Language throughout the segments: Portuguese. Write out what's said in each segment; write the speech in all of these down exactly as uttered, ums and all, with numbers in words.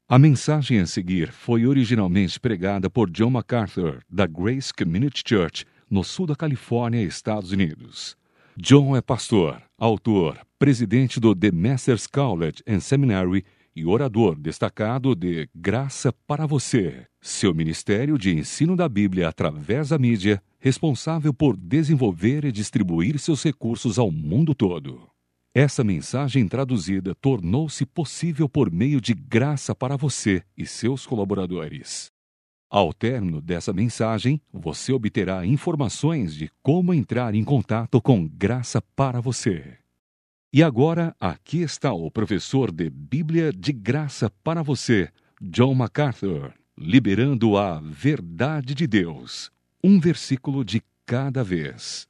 A mensagem a seguir foi originalmente pregada por John MacArthur, da Grace Community Church, no sul da Califórnia, Estados Unidos. John é pastor, autor, presidente do The Masters College and Seminary e orador destacado de Graça para Você, seu ministério de ensino da Bíblia através da mídia, responsável por desenvolver e distribuir seus recursos ao mundo todo. Essa mensagem traduzida tornou-se possível por meio de Graça para Você e seus colaboradores. Ao término dessa mensagem, você obterá informações de como entrar em contato com Graça para Você. E agora, aqui está o professor de Bíblia de Graça para Você, John MacArthur, liberando a verdade de Deus, um versículo de cada vez.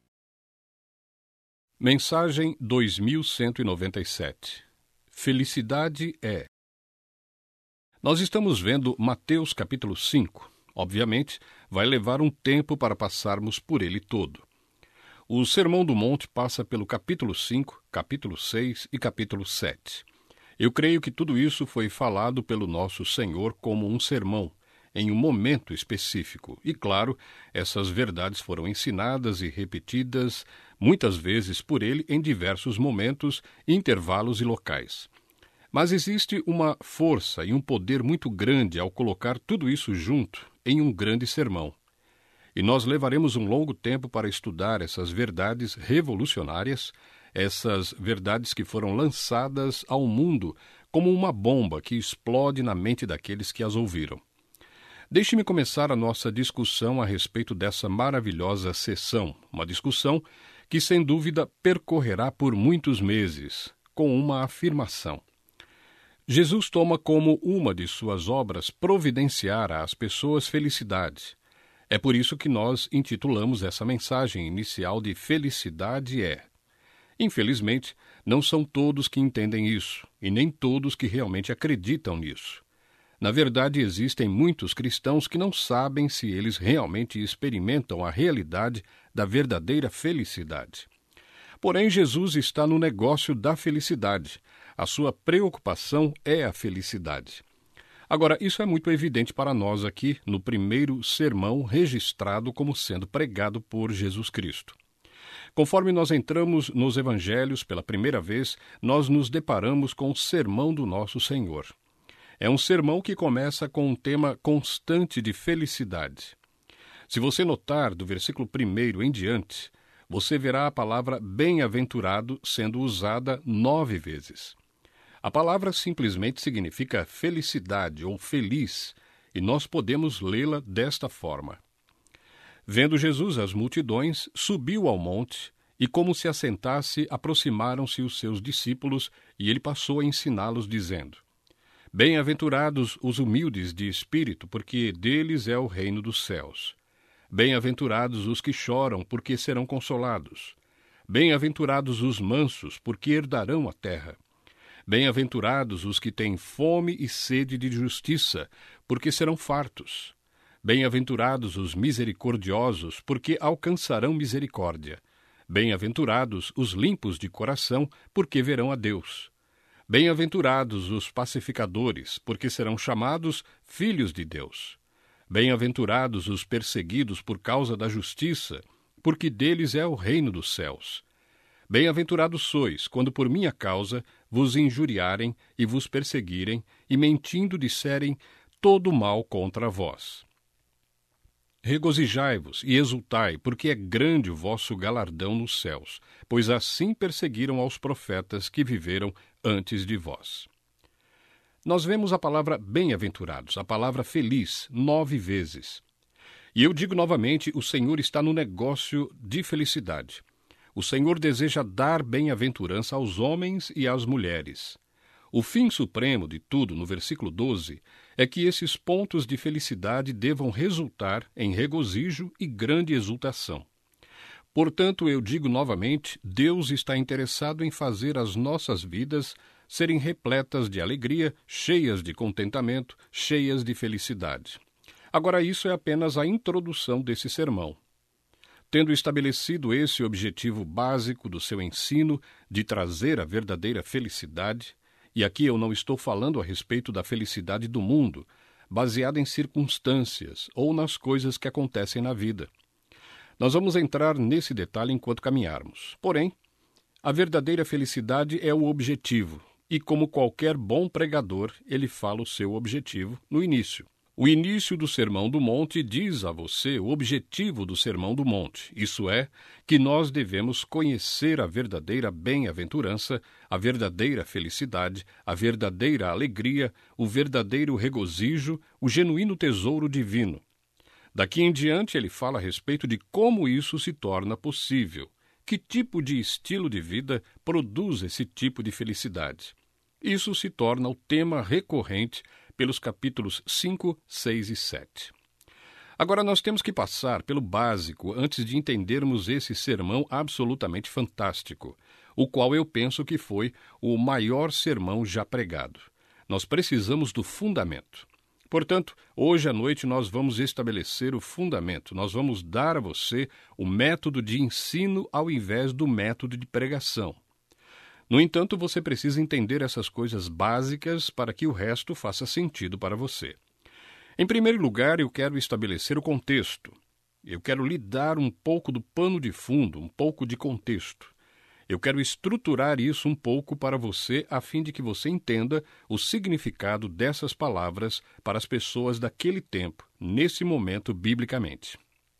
Mensagem dois mil cento e noventa e sete. Felicidade é. Nós estamos vendo Mateus capítulo cinco. Obviamente, vai levar um tempo para passarmos por ele todo. O Sermão do Monte passa pelo capítulo cinco, capítulo seis e capítulo sete. Eu creio que tudo isso foi falado pelo nosso Senhor como um sermão, em um momento específico. E, claro, essas verdades foram ensinadas e repetidas muitas vezes por ele em diversos momentos, intervalos e locais. Mas existe uma força e um poder muito grande ao colocar tudo isso junto em um grande sermão. E nós levaremos um longo tempo para estudar essas verdades revolucionárias, essas verdades que foram lançadas ao mundo como uma bomba que explode na mente daqueles que as ouviram. Deixe-me começar a nossa discussão a respeito dessa maravilhosa sessão, uma discussão que, sem dúvida, percorrerá por muitos meses, com uma afirmação. Jesus toma como uma de suas obras providenciar às pessoas felicidade. É por isso que nós intitulamos essa mensagem inicial de Felicidade é. Infelizmente, não são todos que entendem isso, e nem todos que realmente acreditam nisso. Na verdade, existem muitos cristãos que não sabem se eles realmente experimentam a realidade da verdadeira felicidade. Porém, Jesus está no negócio da felicidade. A sua preocupação é a felicidade. Agora, isso é muito evidente para nós aqui no primeiro sermão registrado como sendo pregado por Jesus Cristo. Conforme nós entramos nos evangelhos pela primeira vez, nós nos deparamos com o sermão do nosso Senhor. É um sermão que começa com um tema constante de felicidade. Se você notar do versículo primeiro em diante, você verá a palavra bem-aventurado sendo usada nove vezes. A palavra simplesmente significa felicidade ou feliz, e nós podemos lê-la desta forma. Vendo Jesus as multidões, subiu ao monte, e como se assentasse, aproximaram-se os seus discípulos, e ele passou a ensiná-los, dizendo: Bem-aventurados os humildes de espírito, porque deles é o reino dos céus. Bem-aventurados os que choram, porque serão consolados. Bem-aventurados os mansos, porque herdarão a terra. Bem-aventurados os que têm fome e sede de justiça, porque serão fartos. Bem-aventurados os misericordiosos, porque alcançarão misericórdia. Bem-aventurados os limpos de coração, porque verão a Deus. Bem-aventurados os pacificadores, porque serão chamados filhos de Deus. Bem-aventurados os perseguidos por causa da justiça, porque deles é o reino dos céus. Bem-aventurados sois, quando por minha causa vos injuriarem e vos perseguirem, e mentindo disserem todo mal contra vós. Regozijai-vos e exultai, porque é grande o vosso galardão nos céus, pois assim perseguiram aos profetas que viveram antes de vós. Nós vemos a palavra bem-aventurados, a palavra feliz, nove vezes. E eu digo novamente, o Senhor está no negócio de felicidade. O Senhor deseja dar bem-aventurança aos homens e às mulheres. O fim supremo de tudo, no versículo doze, é que esses pontos de felicidade devam resultar em regozijo e grande exultação. Portanto, eu digo novamente, Deus está interessado em fazer as nossas vidas serem repletas de alegria, cheias de contentamento, cheias de felicidade. Agora, isso é apenas a introdução desse sermão. Tendo estabelecido esse objetivo básico do seu ensino de trazer a verdadeira felicidade, E aqui eu não estou falando a respeito da felicidade do mundo, baseada em circunstâncias ou nas coisas que acontecem na vida. Nós vamos entrar nesse detalhe enquanto caminharmos. Porém, a verdadeira felicidade é o objetivo, e como qualquer bom pregador, ele fala o seu objetivo no início. O início do Sermão do Monte diz a você o objetivo do Sermão do Monte, isso é, que nós devemos conhecer a verdadeira bem-aventurança, a verdadeira felicidade, a verdadeira alegria, o verdadeiro regozijo, o genuíno tesouro divino. Daqui em diante ele fala a respeito de como isso se torna possível, que tipo de estilo de vida produz esse tipo de felicidade. Isso se torna o tema recorrente pelos capítulos cinco, seis e sete. Agora nós temos que passar pelo básico antes de entendermos esse sermão absolutamente fantástico, o qual eu penso que foi o maior sermão já pregado. Nós precisamos do fundamento. Portanto, hoje à noite nós vamos estabelecer o fundamento, nós vamos dar a você o método de ensino ao invés do método de pregação. No entanto, você precisa entender essas coisas básicas para que o resto faça sentido para você. Em primeiro lugar, eu quero estabelecer o contexto. Eu quero lhe dar um pouco do pano de fundo, um pouco de contexto. Eu quero estruturar isso um pouco para você, a fim de que você entenda o significado dessas palavras para as pessoas daquele tempo, nesse momento, biblicamente.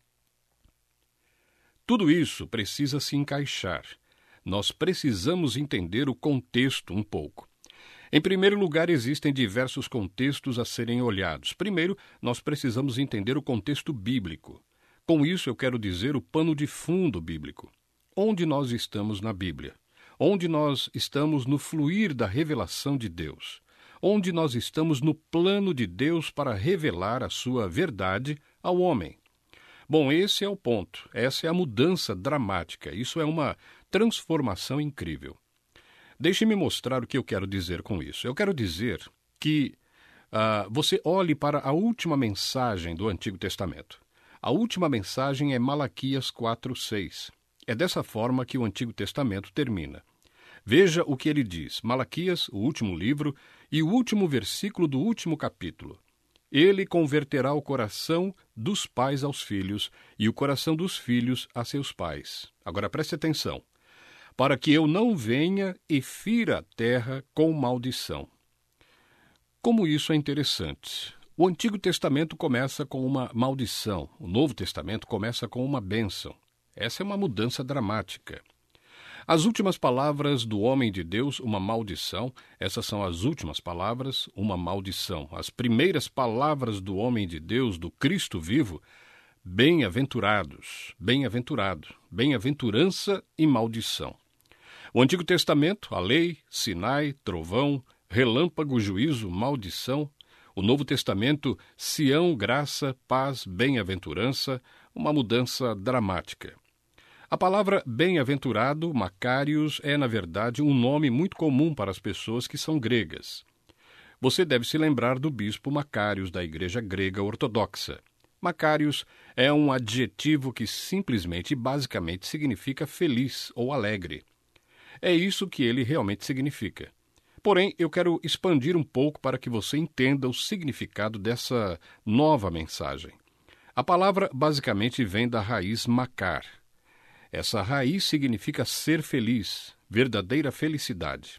Tudo isso precisa se encaixar. Nós precisamos entender o contexto um pouco. Em primeiro lugar, existem diversos contextos a serem olhados. Primeiro, nós precisamos entender o contexto bíblico. Com isso, eu quero dizer o pano de fundo bíblico. Onde nós estamos na Bíblia? Onde nós estamos no fluir da revelação de Deus? Onde nós estamos no plano de Deus para revelar a sua verdade ao homem? Bom, esse é o ponto. Essa é a mudança dramática. Isso é uma transformação incrível. Deixe-me mostrar o que eu quero dizer com isso. Eu quero dizer que uh, você olhe para a última mensagem do Antigo Testamento. A última mensagem é Malaquias quatro, seis. É dessa forma que o Antigo Testamento termina. Veja o que ele diz. Malaquias, o último livro, e o último versículo do último capítulo. Ele converterá o coração dos pais aos filhos e o coração dos filhos a seus pais. Agora preste atenção. Para que eu não venha e fira a terra com maldição. Como isso é interessante. O Antigo Testamento começa com uma maldição. O Novo Testamento começa com uma bênção. Essa é uma mudança dramática. As últimas palavras do homem de Deus, uma maldição. Essas são as últimas palavras, uma maldição. As primeiras palavras do homem de Deus, do Cristo vivo, bem-aventurados, bem-aventurado, bem-aventurança e maldição. O Antigo Testamento, a lei, Sinai, trovão, relâmpago, juízo, maldição. O Novo Testamento, Sião, graça, paz, bem-aventurança, uma mudança dramática. A palavra bem-aventurado, Macários, é, na verdade, um nome muito comum para as pessoas que são gregas. Você deve se lembrar do bispo Macários, da Igreja Grega Ortodoxa. Macários é um adjetivo que simplesmente e basicamente significa feliz ou alegre. É isso que ele realmente significa. Porém, eu quero expandir um pouco para que você entenda o significado dessa nova mensagem. A palavra basicamente vem da raiz macar. Essa raiz significa ser feliz, verdadeira felicidade.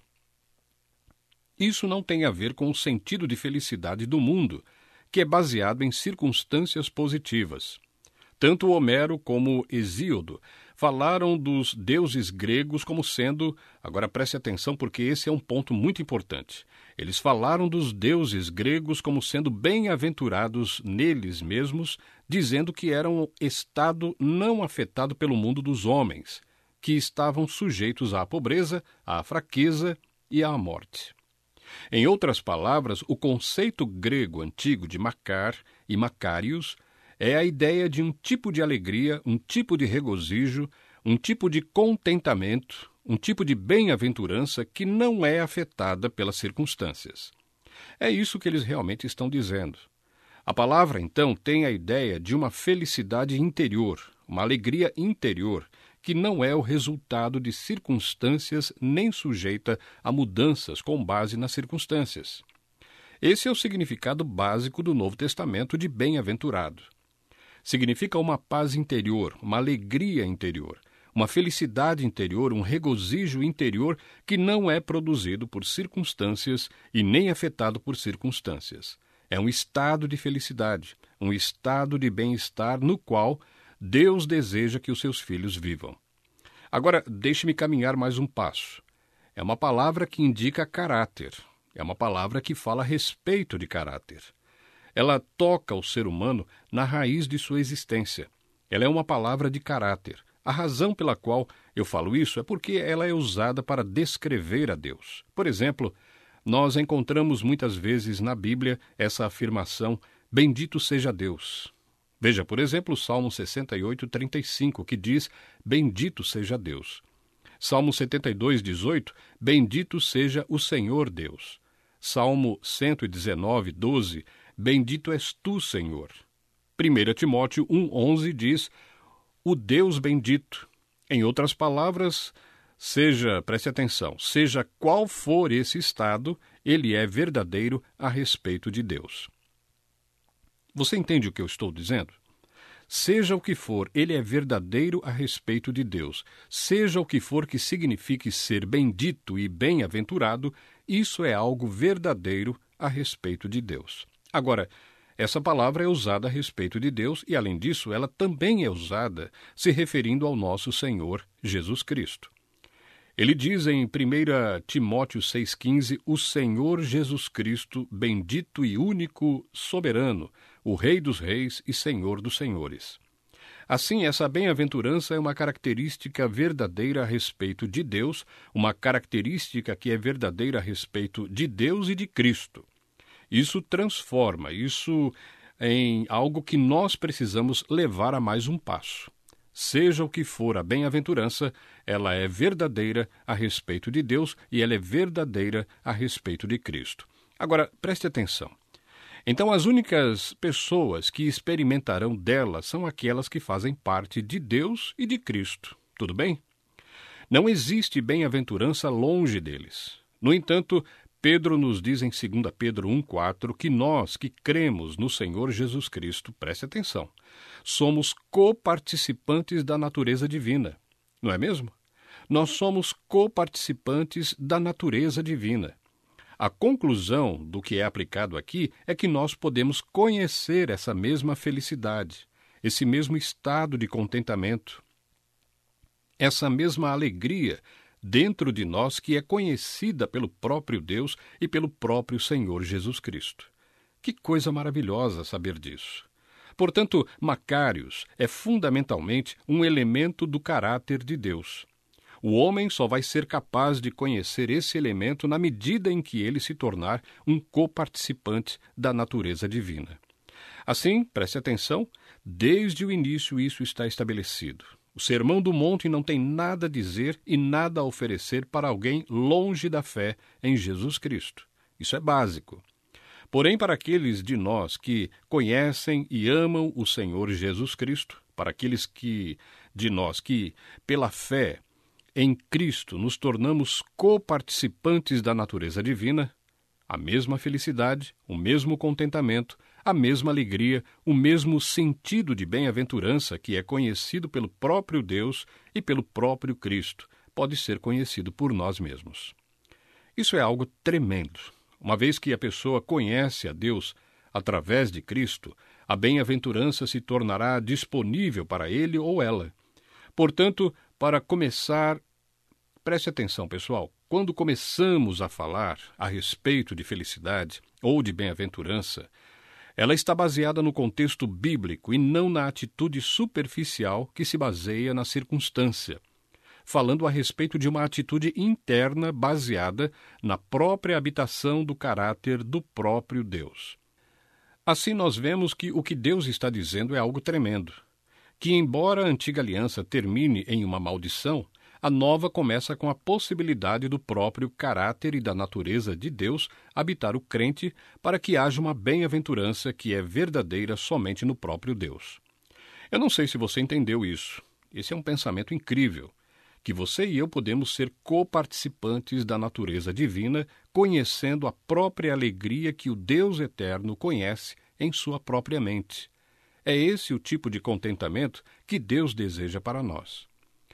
Isso não tem a ver com o sentido de felicidade do mundo, que é baseado em circunstâncias positivas. Tanto Homero como Hesíodo falaram dos deuses gregos como sendo... Agora preste atenção porque esse é um ponto muito importante. Eles falaram dos deuses gregos como sendo bem-aventurados neles mesmos, dizendo que eram um estado não afetado pelo mundo dos homens, que estavam sujeitos à pobreza, à fraqueza e à morte. Em outras palavras, o conceito grego antigo de Macar e Macários é a ideia de um tipo de alegria, um tipo de regozijo, um tipo de contentamento, um tipo de bem-aventurança que não é afetada pelas circunstâncias. É isso que eles realmente estão dizendo. A palavra, então, tem a ideia de uma felicidade interior, uma alegria interior, que não é o resultado de circunstâncias nem sujeita a mudanças com base nas circunstâncias. Esse é o significado básico do Novo Testamento de bem-aventurado. Significa uma paz interior, uma alegria interior, uma felicidade interior, um regozijo interior que não é produzido por circunstâncias e nem afetado por circunstâncias. É um estado de felicidade, um estado de bem-estar no qual Deus deseja que os seus filhos vivam. Agora, deixe-me caminhar mais um passo. É uma palavra que indica caráter. É uma palavra que fala a respeito de caráter. Ela toca o ser humano na raiz de sua existência. Ela é uma palavra de caráter. A razão pela qual eu falo isso é porque ela é usada para descrever a Deus. Por exemplo, nós encontramos muitas vezes na Bíblia essa afirmação, bendito seja Deus. Veja, por exemplo, o Salmo sessenta e oito, trinta e cinco, que diz, bendito seja Deus. Salmo setenta e dois, dezoito, bendito seja o Senhor Deus. Salmo cento e dezenove, doze, bendito és tu, Senhor. primeira Timóteo um, onze diz, o Deus bendito. Em outras palavras, seja, preste atenção, seja qual for esse estado, ele é verdadeiro a respeito de Deus. Você entende o que eu estou dizendo? Seja o que for, ele é verdadeiro a respeito de Deus. Seja o que for que signifique ser bendito e bem-aventurado, isso é algo verdadeiro a respeito de Deus. Agora, essa palavra é usada a respeito de Deus e, além disso, ela também é usada se referindo ao nosso Senhor Jesus Cristo. Ele diz em primeira Timóteo seis, quinze, o Senhor Jesus Cristo, bendito e único soberano, o Rei dos reis e Senhor dos senhores. Assim, essa bem-aventurança é uma característica verdadeira a respeito de Deus, uma característica que é verdadeira a respeito de Deus e de Cristo. Isso transforma, isso em algo que nós precisamos levar a mais um passo. Seja o que for a bem-aventurança, ela é verdadeira a respeito de Deus e ela é verdadeira a respeito de Cristo. Agora, preste atenção. Então, as únicas pessoas que experimentarão dela são aquelas que fazem parte de Deus e de Cristo. Tudo bem? Não existe bem-aventurança longe deles. No entanto, Pedro nos diz em segunda Pedro um, quatro, que nós que cremos no Senhor Jesus Cristo, preste atenção, somos coparticipantes da natureza divina. Não é mesmo? Nós somos coparticipantes da natureza divina. A conclusão do que é aplicado aqui é que nós podemos conhecer essa mesma felicidade, esse mesmo estado de contentamento, essa mesma alegria dentro de nós que é conhecida pelo próprio Deus e pelo próprio Senhor Jesus Cristo. Que coisa maravilhosa saber disso. Portanto, Macários é fundamentalmente um elemento do caráter de Deus. O homem só vai ser capaz de conhecer esse elemento na medida em que ele se tornar um coparticipante da natureza divina. Assim, preste atenção, desde o início isso está estabelecido. O Sermão do Monte não tem nada a dizer e nada a oferecer para alguém longe da fé em Jesus Cristo. Isso é básico. Porém, para aqueles de nós que conhecem e amam o Senhor Jesus Cristo, para aqueles que, de nós que, pela fé em Cristo, nos tornamos coparticipantes da natureza divina, a mesma felicidade, o mesmo contentamento, a mesma alegria, o mesmo sentido de bem-aventurança que é conhecido pelo próprio Deus e pelo próprio Cristo, pode ser conhecido por nós mesmos. Isso é algo tremendo. Uma vez que a pessoa conhece a Deus através de Cristo, a bem-aventurança se tornará disponível para ele ou ela. Portanto, para começar, preste atenção, pessoal, quando começamos a falar a respeito de felicidade ou de bem-aventurança, ela está baseada no contexto bíblico e não na atitude superficial que se baseia na circunstância, falando a respeito de uma atitude interna baseada na própria habitação do caráter do próprio Deus. Assim nós vemos que o que Deus está dizendo é algo tremendo, que embora a antiga aliança termine em uma maldição, a nova começa com a possibilidade do próprio caráter e da natureza de Deus habitar o crente para que haja uma bem-aventurança que é verdadeira somente no próprio Deus. Eu não sei se você entendeu isso. Esse é um pensamento incrível, que você e eu podemos ser coparticipantes da natureza divina, conhecendo a própria alegria que o Deus eterno conhece em sua própria mente. É esse o tipo de contentamento que Deus deseja para nós.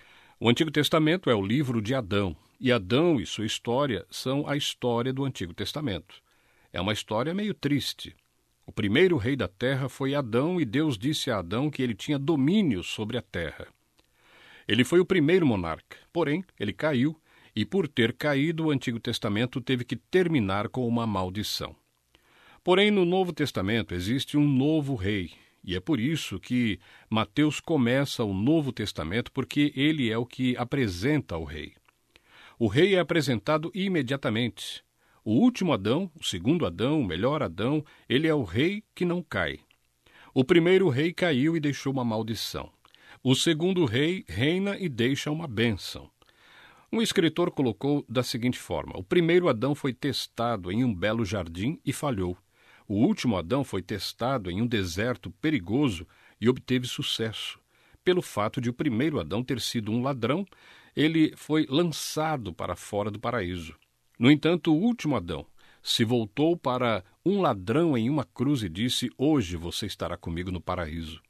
O Antigo Testamento é o livro de Adão, e Adão e sua história são a história do Antigo Testamento. É uma história meio triste. O primeiro rei da terra foi Adão, e Deus disse a Adão que ele tinha domínio sobre a terra. Ele foi o primeiro monarca, porém, ele caiu, e por ter caído, o Antigo Testamento teve que terminar com uma maldição. Porém, no Novo Testamento existe um novo rei, e é por isso que Mateus começa o Novo Testamento, porque ele é o que apresenta o rei. O rei é apresentado imediatamente. O último Adão, o segundo Adão, o melhor Adão, ele é o rei que não cai. O primeiro rei caiu e deixou uma maldição. O segundo rei reina e deixa uma bênção. Um escritor colocou da seguinte forma: o primeiro Adão foi testado em um belo jardim e falhou. O último Adão foi testado em um deserto perigoso e obteve sucesso. Pelo fato de o primeiro Adão ter sido um ladrão, ele foi lançado para fora do paraíso. No entanto, o último Adão se voltou para um ladrão em uma cruz e disse: hoje você estará comigo no paraíso.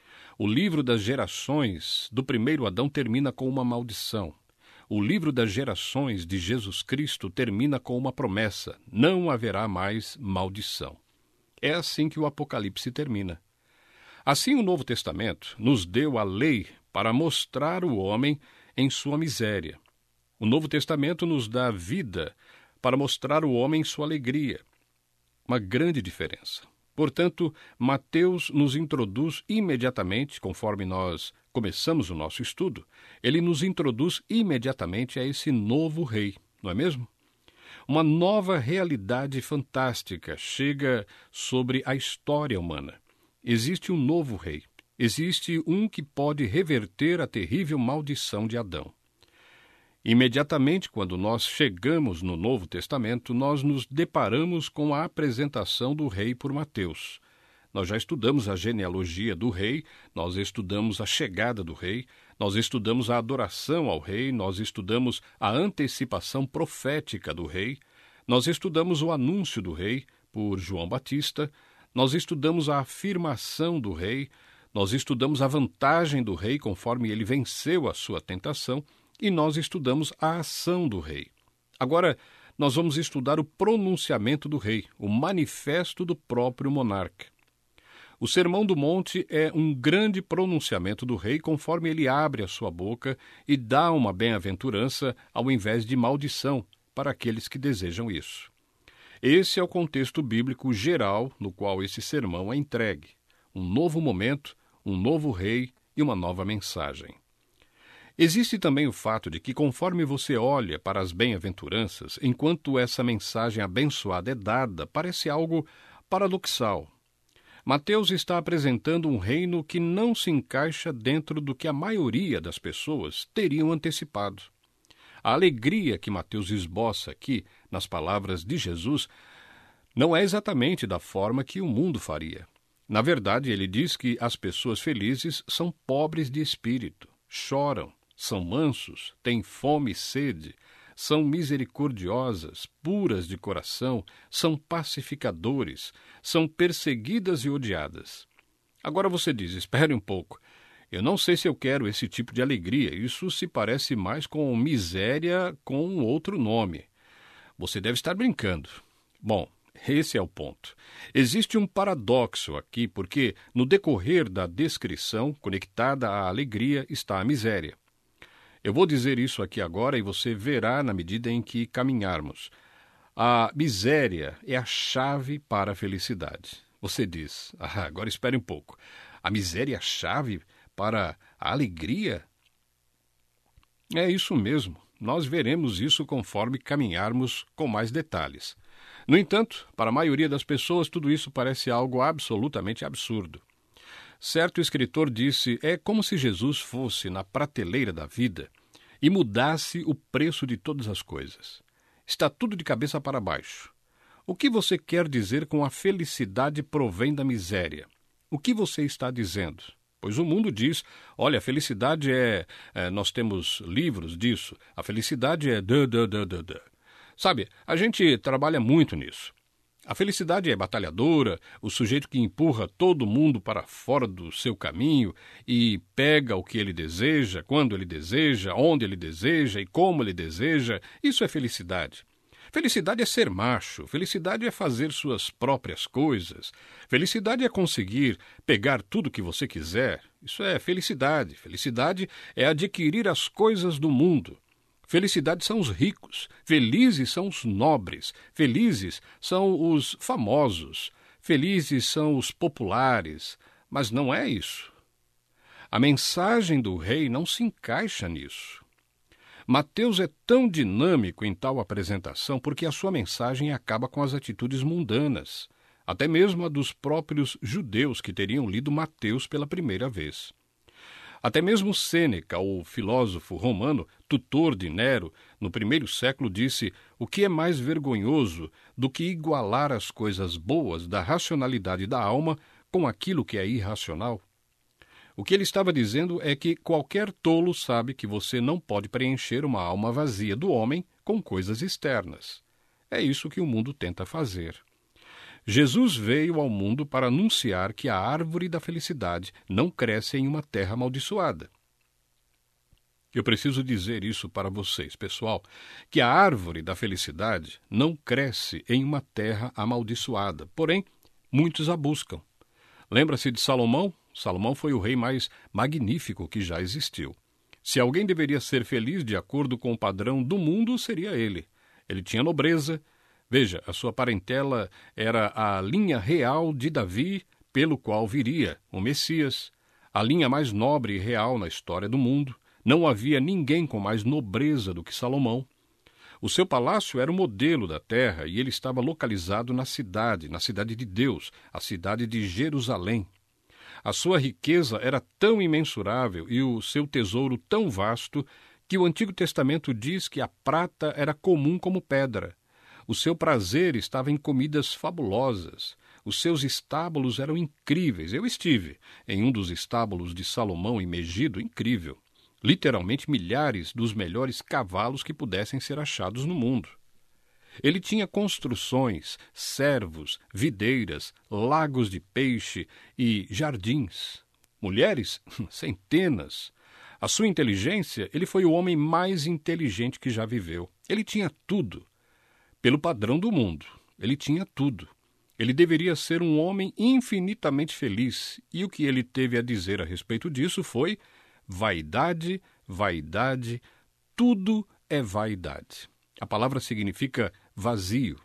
O livro das gerações do primeiro Adão termina com uma maldição. O livro das gerações de Jesus Cristo termina com uma promessa: não haverá mais maldição. É assim que o Apocalipse termina. Assim, o Novo Testamento nos deu a lei para mostrar o homem em sua miséria. O Novo Testamento nos dá a vida para mostrar o homem em sua alegria. Uma grande diferença. Portanto, Mateus nos introduz imediatamente, conforme nós começamos o nosso estudo, ele nos introduz imediatamente a esse novo rei, não é mesmo? Uma nova realidade fantástica chega sobre a história humana. Existe um novo rei. Existe um que pode reverter a terrível maldição de Adão. Imediatamente, quando nós chegamos no Novo Testamento, nós nos deparamos com a apresentação do rei por Mateus. Nós já estudamos a genealogia do rei, nós estudamos a chegada do rei, nós estudamos a adoração ao rei, nós estudamos a antecipação profética do rei, nós estudamos o anúncio do rei por João Batista, nós estudamos a afirmação do rei, nós estudamos a vantagem do rei conforme ele venceu a sua tentação, e nós estudamos a ação do rei. Agora, nós vamos estudar o pronunciamento do rei, o manifesto do próprio monarca. O Sermão do Monte é um grande pronunciamento do rei conforme ele abre a sua boca e dá uma bem-aventurança ao invés de maldição para aqueles que desejam isso. Esse é o contexto bíblico geral no qual esse sermão é entregue. Um novo momento, um novo rei e uma nova mensagem. Existe também o fato de que, conforme você olha para as bem-aventuranças, enquanto essa mensagem abençoada é dada, parece algo paradoxal. Mateus está apresentando um reino que não se encaixa dentro do que a maioria das pessoas teriam antecipado. A alegria que Mateus esboça aqui, nas palavras de Jesus, não é exatamente da forma que o mundo faria. Na verdade, ele diz que as pessoas felizes são pobres de espírito, choram, são mansos, têm fome e sede, são misericordiosas, puras de coração, são pacificadores, são perseguidas e odiadas. Agora você diz, espere um pouco, eu não sei se eu quero esse tipo de alegria, isso se parece mais com miséria com um outro nome. Você deve estar brincando. Bom, esse é o ponto. Existe um paradoxo aqui, porque no decorrer da descrição, conectada à alegria, está a miséria. Eu vou dizer isso aqui agora e você verá na medida em que caminharmos. A miséria é a chave para a felicidade. Você diz, ah, agora espere um pouco. A miséria é a chave para a alegria? É isso mesmo. Nós veremos isso conforme caminharmos com mais detalhes. No entanto, para a maioria das pessoas, tudo isso parece algo absolutamente absurdo. Certo escritor disse, é como se Jesus fosse na prateleira da vida e mudasse o preço de todas as coisas. Está tudo de cabeça para baixo. O que você quer dizer com a felicidade provém da miséria? O que você está dizendo? Pois o mundo diz, olha, a felicidade é, é nós temos livros disso, a felicidade é dã, dã, dã, dã, dã. Sabe, a gente trabalha muito nisso. A felicidade é batalhadora, o sujeito que empurra todo mundo para fora do seu caminho e pega o que ele deseja, quando ele deseja, onde ele deseja e como ele deseja. Isso é felicidade. Felicidade é ser macho, felicidade é fazer suas próprias coisas, felicidade é conseguir pegar tudo que você quiser. Isso é felicidade. Felicidade é adquirir as coisas do mundo. Felicidade são os ricos, felizes são os nobres, felizes são os famosos, felizes são os populares, mas não é isso. A mensagem do rei não se encaixa nisso. Mateus é tão dinâmico em tal apresentação porque a sua mensagem acaba com as atitudes mundanas, até mesmo a dos próprios judeus que teriam lido Mateus pela primeira vez. Até mesmo Sêneca, o filósofo romano, tutor de Nero, no primeiro século disse: o que é mais vergonhoso do que igualar as coisas boas da racionalidade da alma com aquilo que é irracional? O que ele estava dizendo é que qualquer tolo sabe que você não pode preencher uma alma vazia do homem com coisas externas. É isso que o mundo tenta fazer. Jesus veio ao mundo para anunciar que a árvore da felicidade não cresce em uma terra amaldiçoada. Eu preciso dizer isso para vocês, pessoal, que a árvore da felicidade não cresce em uma terra amaldiçoada, porém, muitos a buscam. Lembra-se de Salomão? Salomão foi o rei mais magnífico que já existiu. Se alguém deveria ser feliz de acordo com o padrão do mundo, seria ele. Ele tinha nobreza. Veja, a sua parentela era a linha real de Davi, pelo qual viria o Messias, a linha mais nobre e real na história do mundo. Não havia ninguém com mais nobreza do que Salomão. O seu palácio era o modelo da terra e ele estava localizado na cidade, na cidade de Deus, a cidade de Jerusalém. A sua riqueza era tão imensurável e o seu tesouro tão vasto que o Antigo Testamento diz que a prata era comum como pedra. O seu prazer estava em comidas fabulosas. Os seus estábulos eram incríveis. Eu estive em um dos estábulos de Salomão em Megido, incrível. Literalmente milhares dos melhores cavalos que pudessem ser achados no mundo. Ele tinha construções, servos, videiras, lagos de peixe e jardins. Mulheres, centenas. A sua inteligência, ele foi o homem mais inteligente que já viveu. Ele tinha tudo. Pelo padrão do mundo, ele tinha tudo. Ele deveria ser um homem infinitamente feliz. E o que ele teve a dizer a respeito disso foi: vaidade, vaidade, tudo é vaidade. A palavra significa vazio.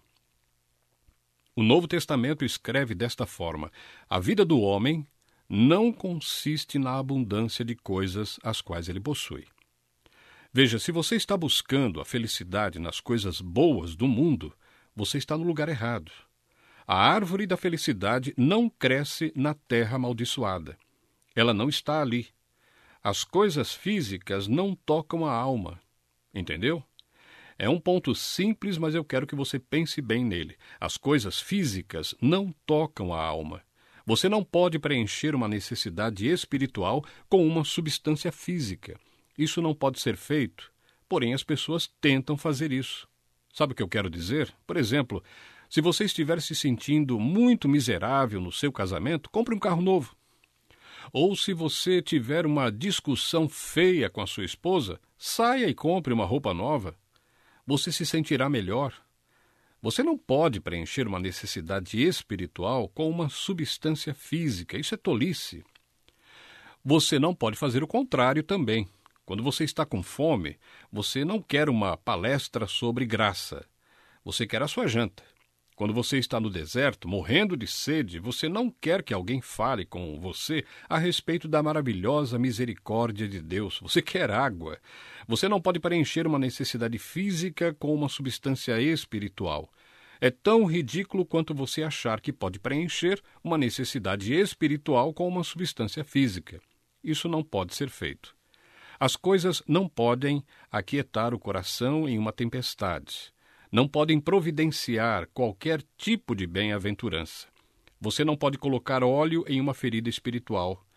O Novo Testamento escreve desta forma: a vida do homem não consiste na abundância de coisas as quais ele possui. Veja, se você está buscando a felicidade nas coisas boas do mundo, você está no lugar errado. A árvore da felicidade não cresce na terra amaldiçoada. Ela não está ali. As coisas físicas não tocam a alma. Entendeu? É um ponto simples, mas eu quero que você pense bem nele. As coisas físicas não tocam a alma. Você não pode preencher uma necessidade espiritual com uma substância física. Isso não pode ser feito, porém as pessoas tentam fazer isso. Sabe o que eu quero dizer? Por exemplo, se você estiver se sentindo muito miserável no seu casamento, compre um carro novo. Ou se você tiver uma discussão feia com a sua esposa, saia e compre uma roupa nova. Você se sentirá melhor. Você não pode preencher uma necessidade espiritual com uma substância física. Isso é tolice. Você não pode fazer o contrário também. Quando você está com fome, você não quer uma palestra sobre graça. Você quer a sua janta. Quando você está no deserto, morrendo de sede, você não quer que alguém fale com você a respeito da maravilhosa misericórdia de Deus. Você quer água. Você não pode preencher uma necessidade física com uma substância espiritual. É tão ridículo quanto você achar que pode preencher uma necessidade espiritual com uma substância física. Isso não pode ser feito. As coisas não podem aquietar o coração em uma tempestade. Não podem providenciar qualquer tipo de bem-aventurança. Você não pode colocar óleo em uma ferida espiritual.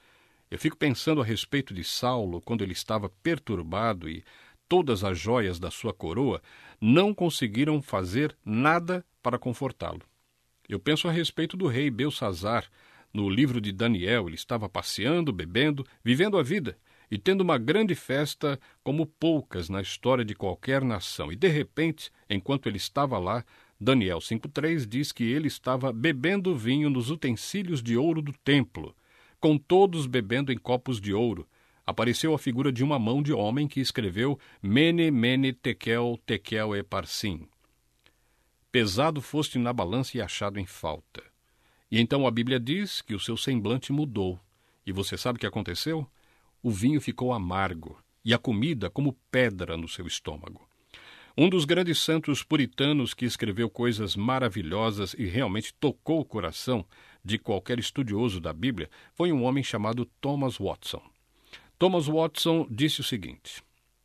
Eu fico pensando a respeito de Saulo, quando ele estava perturbado e todas as joias da sua coroa não conseguiram fazer nada para confortá-lo. Eu penso a respeito do rei Belsazar. No livro de Daniel, ele estava passeando, bebendo, vivendo a vida e tendo uma grande festa como poucas na história de qualquer nação. E, de repente, enquanto ele estava lá, Daniel cinco três diz que ele estava bebendo vinho nos utensílios de ouro do templo, com todos bebendo em copos de ouro. Apareceu a figura de uma mão de homem que escreveu Mene, Mene, Tekel, Tekel e Parsim. Pesado foste na balança e achado em falta. E então a Bíblia diz que o seu semblante mudou. E você sabe o que aconteceu? O vinho ficou amargo e a comida como pedra no seu estômago. Um dos grandes santos puritanos que escreveu coisas maravilhosas e realmente tocou o coração de qualquer estudioso da Bíblia foi um homem chamado Thomas Watson. Thomas Watson disse o seguinte: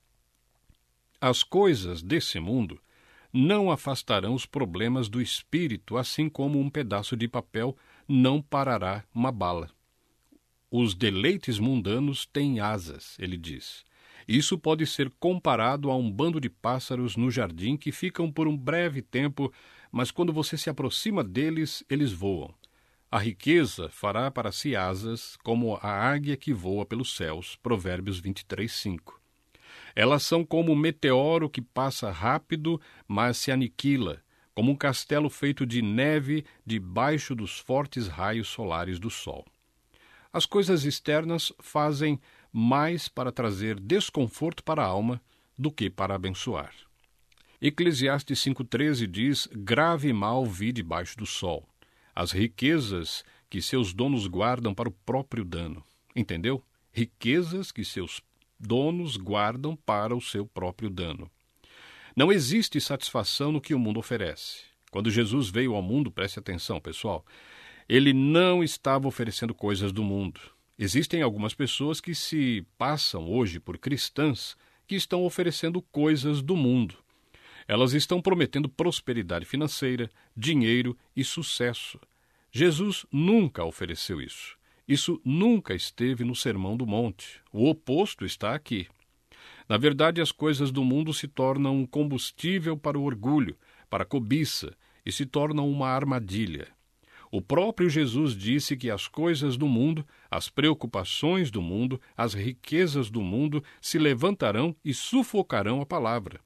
as coisas desse mundo não afastarão os problemas do espírito, assim como um pedaço de papel não parará uma bala. Os deleites mundanos têm asas, ele diz. Isso pode ser comparado a um bando de pássaros no jardim que ficam por um breve tempo, mas quando você se aproxima deles, eles voam. A riqueza fará para si asas, como a águia que voa pelos céus. Provérbios vinte e três, cinco. Elas são como um meteoro que passa rápido, mas se aniquila, como um castelo feito de neve debaixo dos fortes raios solares do sol. As coisas externas fazem mais para trazer desconforto para a alma do que para abençoar. Eclesiastes cinco treze diz: grave mal vi debaixo do sol, as riquezas que seus donos guardam para o próprio dano. Entendeu? Riquezas que seus donos guardam para o seu próprio dano. Não existe satisfação no que o mundo oferece. Quando Jesus veio ao mundo, preste atenção, pessoal, ele não estava oferecendo coisas do mundo. Existem algumas pessoas que se passam hoje por cristãs que estão oferecendo coisas do mundo. Elas estão prometendo prosperidade financeira, dinheiro e sucesso. Jesus nunca ofereceu isso. Isso nunca esteve no Sermão do Monte. O oposto está aqui. Na verdade, as coisas do mundo se tornam um combustível para o orgulho, para a cobiça, e se tornam uma armadilha. O próprio Jesus disse que as coisas do mundo, as preocupações do mundo, as riquezas do mundo se levantarão e sufocarão a palavra.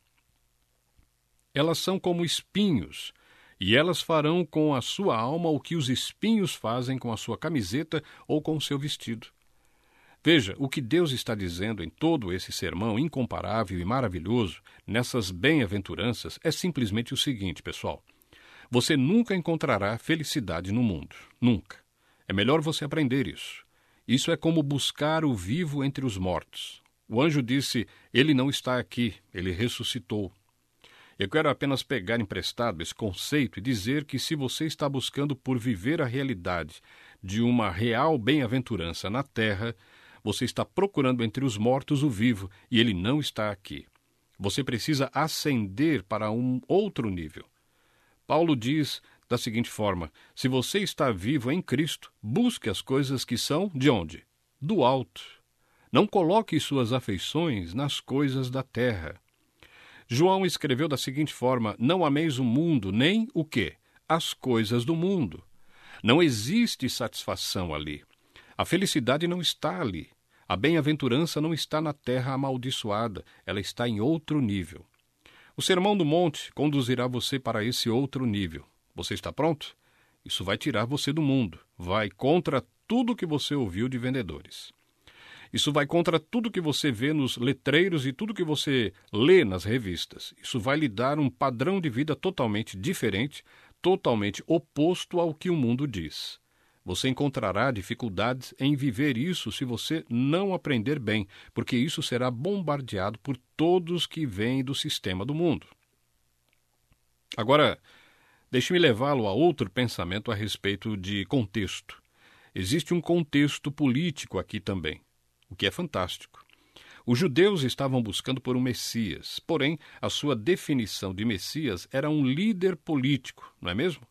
Elas são como espinhos, e elas farão com a sua alma o que os espinhos fazem com a sua camiseta ou com o seu vestido. Veja, o que Deus está dizendo em todo esse sermão incomparável e maravilhoso, nessas bem-aventuranças, é simplesmente o seguinte, pessoal. Você nunca encontrará felicidade no mundo. Nunca. É melhor você aprender isso. Isso é como buscar o vivo entre os mortos. O anjo disse, ele não está aqui, ele ressuscitou. Eu quero apenas pegar emprestado esse conceito e dizer que se você está buscando por viver a realidade de uma real bem-aventurança na terra, você está procurando entre os mortos o vivo e ele não está aqui. Você precisa ascender para um outro nível. Paulo diz da seguinte forma, se você está vivo em Cristo, busque as coisas que são de onde? Do alto. Não coloque suas afeições nas coisas da terra. João escreveu da seguinte forma, não ameis o mundo, nem o quê? As coisas do mundo. Não existe satisfação ali. A felicidade não está ali. A bem-aventurança não está na terra amaldiçoada, ela está em outro nível. O Sermão do Monte conduzirá você para esse outro nível. Você está pronto? Isso vai tirar você do mundo. Vai contra tudo que você ouviu de vendedores. Isso vai contra tudo que você vê nos letreiros e tudo que você lê nas revistas. Isso vai lhe dar um padrão de vida totalmente diferente, totalmente oposto ao que o mundo diz. Você encontrará dificuldades em viver isso se você não aprender bem, porque isso será bombardeado por todos que vêm do sistema do mundo. Agora, deixe-me levá-lo a outro pensamento a respeito de contexto. Existe um contexto político aqui também, o que é fantástico. Os judeus estavam buscando por um Messias, porém, a sua definição de Messias era um líder político, não é mesmo?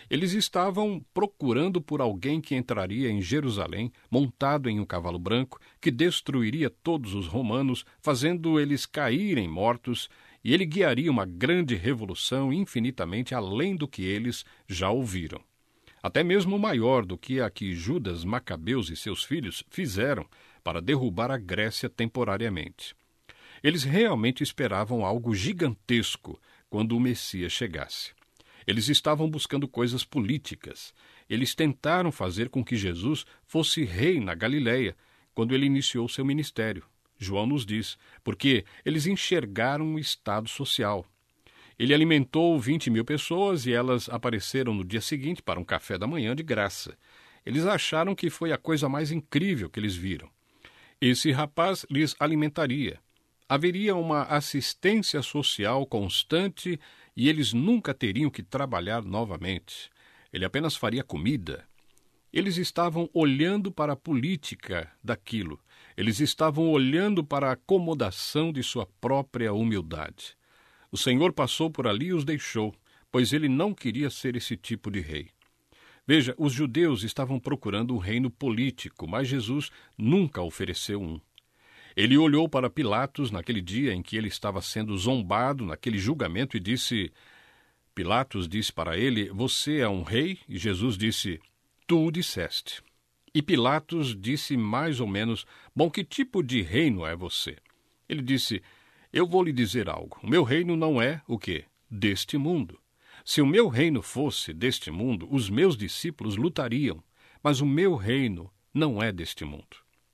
Eles estavam procurando por alguém que entraria em Jerusalém, montado em um cavalo branco, que destruiria todos os romanos, fazendo eles caírem mortos, e ele guiaria uma grande revolução infinitamente além do que eles já ouviram. Até mesmo maior do que a que Judas Macabeus e seus filhos fizeram para derrubar a Grécia temporariamente. Eles realmente esperavam algo gigantesco quando o Messias chegasse. Eles estavam buscando coisas políticas. Eles tentaram fazer com que Jesus fosse rei na Galileia, quando ele iniciou seu ministério. João nos diz, porque eles enxergaram um estado social. Ele alimentou vinte mil pessoas e elas apareceram no dia seguinte para um café da manhã de graça. Eles acharam que foi a coisa mais incrível que eles viram. Esse rapaz lhes alimentaria. Haveria uma assistência social constante e eles nunca teriam que trabalhar novamente. Ele apenas faria comida. Eles estavam olhando para a política daquilo. Eles estavam olhando para a acomodação de sua própria humildade. O Senhor passou por ali e os deixou, pois ele não queria ser esse tipo de rei. Veja, os judeus estavam procurando um reino político, mas Jesus nunca ofereceu um. Ele olhou para Pilatos naquele dia em que ele estava sendo zombado naquele julgamento e disse... Pilatos disse para ele, você é um rei? E Jesus disse, tu o disseste. E Pilatos disse mais ou menos, bom, que tipo de reino é você? Ele disse, eu vou lhe dizer algo, o meu reino não é o quê? Deste mundo. Se o meu reino fosse deste mundo, os meus discípulos lutariam, mas o meu reino não é deste mundo.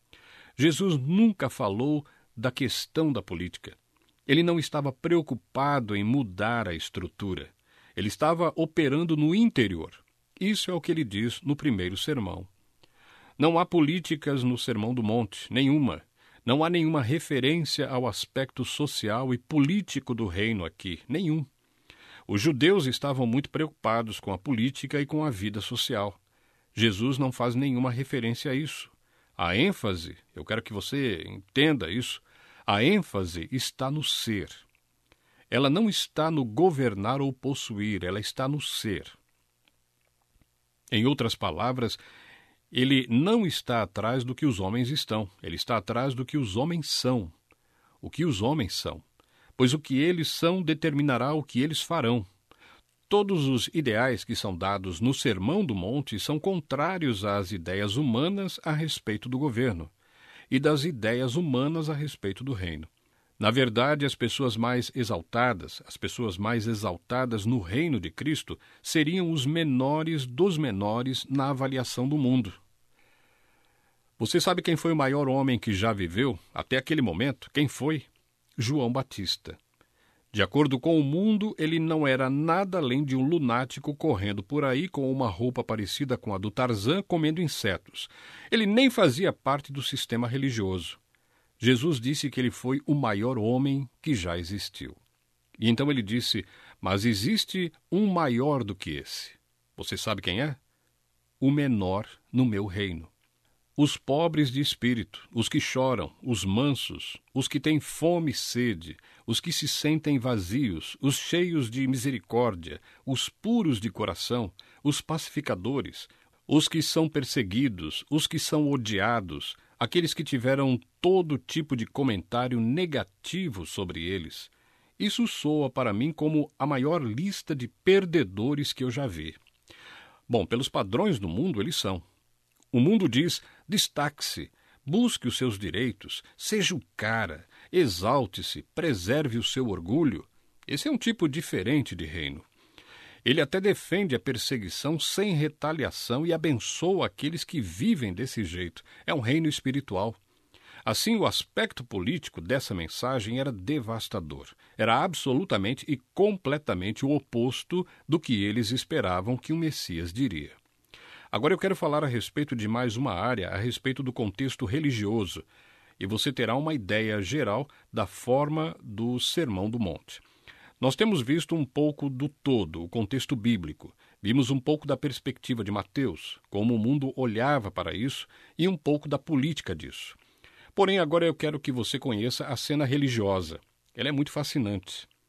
Jesus nunca falou da questão da política. Ele não estava preocupado em mudar a estrutura. Ele estava operando no interior. Isso é o que ele diz no primeiro sermão. Não há políticas no Sermão do Monte, nenhuma. Não há nenhuma referência ao aspecto social e político do reino aqui, nenhum. Os judeus estavam muito preocupados com a política e com a vida social. Jesus não faz nenhuma referência a isso. A ênfase, eu quero que você entenda isso, a ênfase está no ser. Ela não está no governar ou possuir, ela está no ser. Em outras palavras, ele não está atrás do que os homens estão, ele está atrás do que os homens são. O que os homens são. Pois o que eles são determinará o que eles farão. Todos os ideais que são dados no Sermão do Monte são contrários às ideias humanas a respeito do governo e das ideias humanas a respeito do reino. Na verdade, as pessoas mais exaltadas, as pessoas mais exaltadas no reino de Cristo, seriam os menores dos menores na avaliação do mundo. Você sabe quem foi o maior homem que já viveu até aquele momento? Quem foi? João Batista. De acordo com o mundo, ele não era nada além de um lunático correndo por aí com uma roupa parecida com a do Tarzan, comendo insetos. Ele nem fazia parte do sistema religioso. Jesus disse que ele foi o maior homem que já existiu. E então ele disse, mas existe um maior do que esse. Você sabe quem é? O menor no meu reino. Os pobres de espírito, os que choram, os mansos, os que têm fome e sede, os que se sentem vazios, os cheios de misericórdia, os puros de coração, os pacificadores, os que são perseguidos, os que são odiados, aqueles que tiveram todo tipo de comentário negativo sobre eles. Isso soa para mim como a maior lista de perdedores que eu já vi. Bom, pelos padrões do mundo, eles são. O mundo diz, destaque-se, busque os seus direitos, seja o cara, exalte-se, preserve o seu orgulho. Esse é um tipo diferente de reino. Ele até defende a perseguição sem retaliação e abençoa aqueles que vivem desse jeito. É um reino espiritual. Assim, o aspecto político dessa mensagem era devastador. Era absolutamente e completamente o oposto do que eles esperavam que o Messias diria. Agora eu quero falar a respeito de mais uma área, a respeito do contexto religioso, e você terá uma ideia geral da forma do Sermão do Monte. Nós temos visto um pouco do todo, o contexto bíblico. Vimos um pouco da perspectiva de Mateus, como o mundo olhava para isso, e um pouco da política disso. Porém, agora eu quero que você conheça a cena religiosa. Ela é muito fascinante.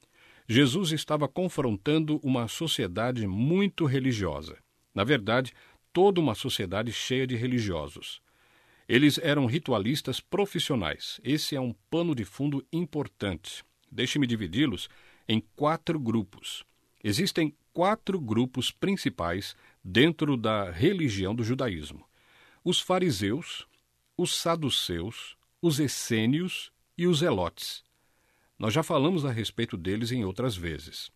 Jesus estava confrontando uma sociedade muito religiosa. Na verdade, toda uma sociedade cheia de religiosos. Eles eram ritualistas profissionais. Esse é um pano de fundo importante. Deixe-me dividi-los em quatro grupos. Existem quatro grupos principais dentro da religião do judaísmo: os fariseus, os saduceus, os essênios e os zelotes. Nós já falamos a respeito deles em outras vezes.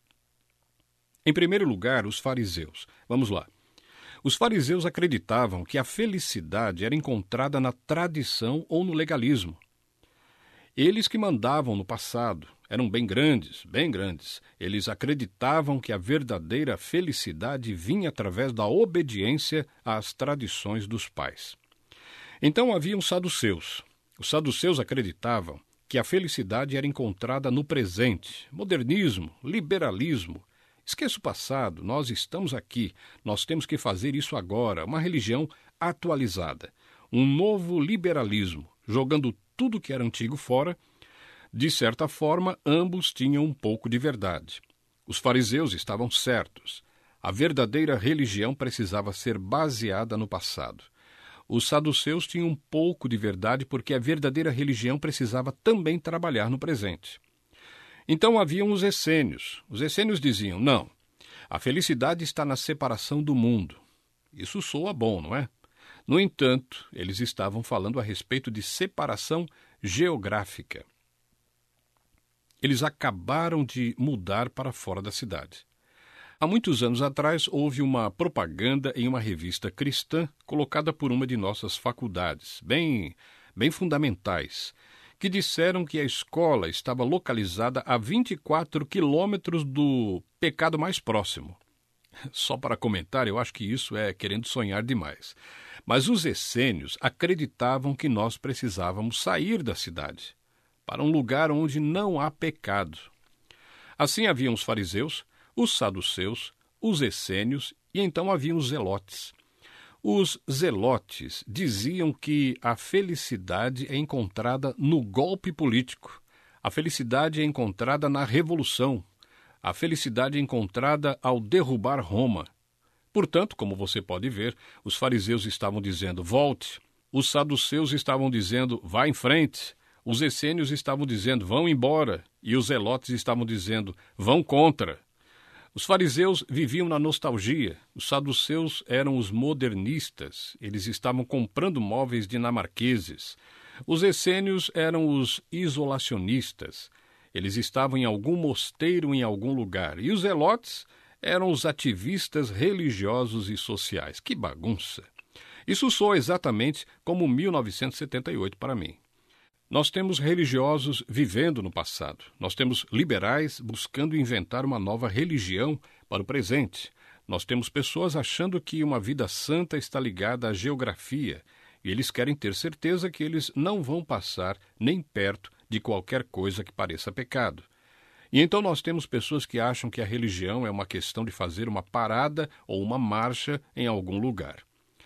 Em primeiro lugar, os fariseus. Vamos lá. Os fariseus acreditavam que a felicidade era encontrada na tradição ou no legalismo. Eles que mandavam no passado eram bem grandes, bem grandes. Eles acreditavam que a verdadeira felicidade vinha através da obediência às tradições dos pais. Então haviam os saduceus. Os saduceus acreditavam que a felicidade era encontrada no presente, modernismo, liberalismo. Esqueça o passado, nós estamos aqui, nós temos que fazer isso agora, uma religião atualizada, um novo liberalismo, jogando tudo que era antigo fora. De certa forma, ambos tinham um pouco de verdade. Os fariseus estavam certos. A verdadeira religião precisava ser baseada no passado. Os saduceus tinham um pouco de verdade porque a verdadeira religião precisava também trabalhar no presente. Então haviam os essênios. Os essênios diziam, não, a felicidade está na separação do mundo. Isso soa bom, não é? No entanto, eles estavam falando a respeito de separação geográfica. Eles acabaram de mudar para fora da cidade. Há muitos anos atrás, houve uma propaganda em uma revista cristã colocada por uma de nossas faculdades, bem, bem fundamentais, que disseram que a escola estava localizada a vinte e quatro quilômetros do pecado mais próximo. Só para comentar, eu acho que isso é querendo sonhar demais. Mas os essênios acreditavam que nós precisávamos sair da cidade, para um lugar onde não há pecado. Assim haviam os fariseus, os saduceus, os essênios e então haviam os zelotes. Os zelotes diziam que a felicidade é encontrada no golpe político, a felicidade é encontrada na revolução, a felicidade é encontrada ao derrubar Roma. Portanto, como você pode ver, os fariseus estavam dizendo, volte, os saduceus estavam dizendo, vá em frente, os essênios estavam dizendo, vão embora, e os zelotes estavam dizendo, vão contra. Os fariseus viviam na nostalgia, os saduceus eram os modernistas, eles estavam comprando móveis dinamarqueses. Os essênios eram os isolacionistas, eles estavam em algum mosteiro em algum lugar. E os zelotes eram os ativistas religiosos e sociais. Que bagunça! Isso soa exatamente como mil novecentos e setenta e oito para mim. Nós temos religiosos vivendo no passado. Nós temos liberais buscando inventar uma nova religião para o presente. Nós temos pessoas achando que uma vida santa está ligada à geografia. E eles querem ter certeza que eles não vão passar nem perto de qualquer coisa que pareça pecado. E então nós temos pessoas que acham que a religião é uma questão de fazer uma parada ou uma marcha em algum lugar.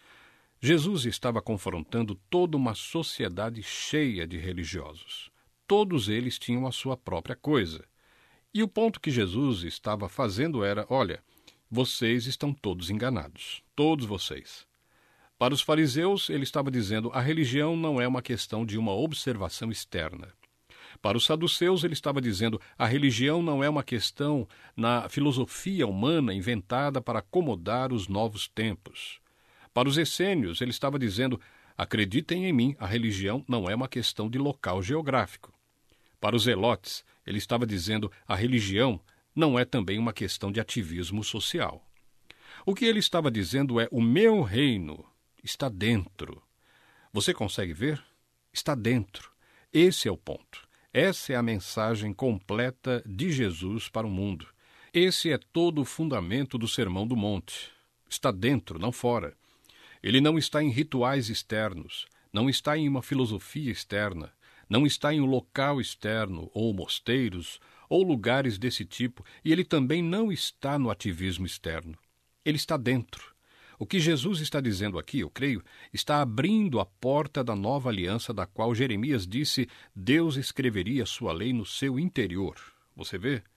Jesus estava confrontando toda uma sociedade cheia de religiosos. Todos eles tinham a sua própria coisa. E o ponto que Jesus estava fazendo era, olha, vocês estão todos enganados, todos vocês. Para os fariseus, ele estava dizendo, a religião não é uma questão de uma observação externa. Para os saduceus, ele estava dizendo, a religião não é uma questão na filosofia humana inventada para acomodar os novos tempos. Para os essênios, ele estava dizendo, acreditem em mim, a religião não é uma questão de local geográfico. Para os zelotes, ele estava dizendo, a religião não é também uma questão de ativismo social. O que ele estava dizendo é, o meu reino está dentro. Você consegue ver? Está dentro. Esse é o ponto. Essa é a mensagem completa de Jesus para o mundo. Esse é todo o fundamento do Sermão do Monte. Está dentro, não fora. Ele não está em rituais externos, não está em uma filosofia externa, não está em um local externo, ou mosteiros, ou lugares desse tipo, e ele também não está no ativismo externo. Ele está dentro. O que Jesus está dizendo aqui, eu creio, está abrindo a porta da nova aliança da qual Jeremias disse, Deus escreveria sua lei no seu interior. Você vê?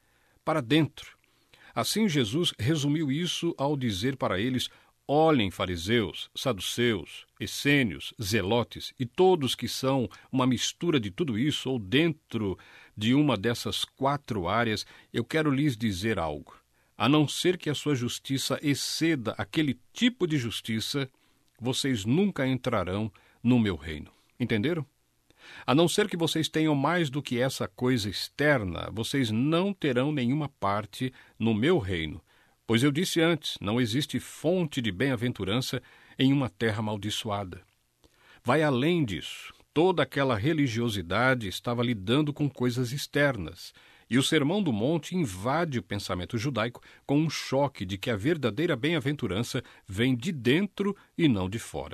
para dentro. Assim, Jesus resumiu isso ao dizer para eles: olhem, fariseus, saduceus, essênios, zelotes e todos que são uma mistura de tudo isso ou dentro de uma dessas quatro áreas, eu quero lhes dizer algo. A não ser que a sua justiça exceda aquele tipo de justiça, vocês nunca entrarão no meu reino. Entenderam? A não ser que vocês tenham mais do que essa coisa externa, vocês não terão nenhuma parte no meu reino. Pois eu disse antes, não existe fonte de bem-aventurança em uma terra amaldiçoada. Vai além disso. Toda aquela religiosidade estava lidando com coisas externas. E o Sermão do Monte invade o pensamento judaico com um choque de que a verdadeira bem-aventurança vem de dentro e não de fora.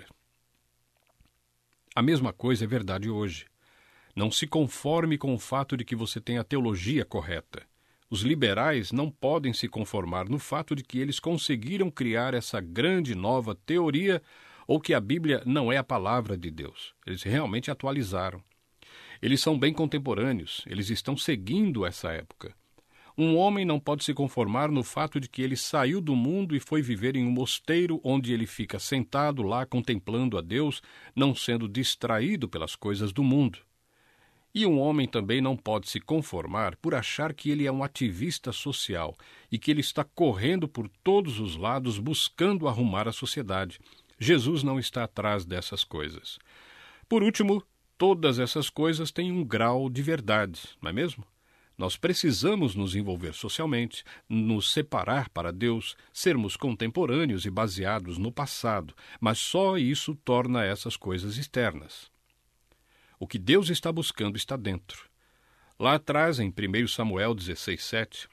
A mesma coisa é verdade hoje. Não se conforme com o fato de que você tem a teologia correta. Os liberais não podem se conformar no fato de que eles conseguiram criar essa grande nova teoria ou que a Bíblia não é a palavra de Deus. Eles realmente atualizaram. Eles são bem contemporâneos, eles estão seguindo essa época. Um homem não pode se conformar no fato de que ele saiu do mundo e foi viver em um mosteiro onde ele fica sentado lá contemplando a Deus, não sendo distraído pelas coisas do mundo. E um homem também não pode se conformar por achar que ele é um ativista social e que ele está correndo por todos os lados buscando arrumar a sociedade. Jesus não está atrás dessas coisas. Por último, todas essas coisas têm um grau de verdade, não é mesmo? Nós precisamos nos envolver socialmente, nos separar para Deus, sermos contemporâneos e baseados no passado, mas só isso torna essas coisas externas. O que Deus está buscando está dentro. Lá atrás, em primeiro Samuel dezesseis, sete,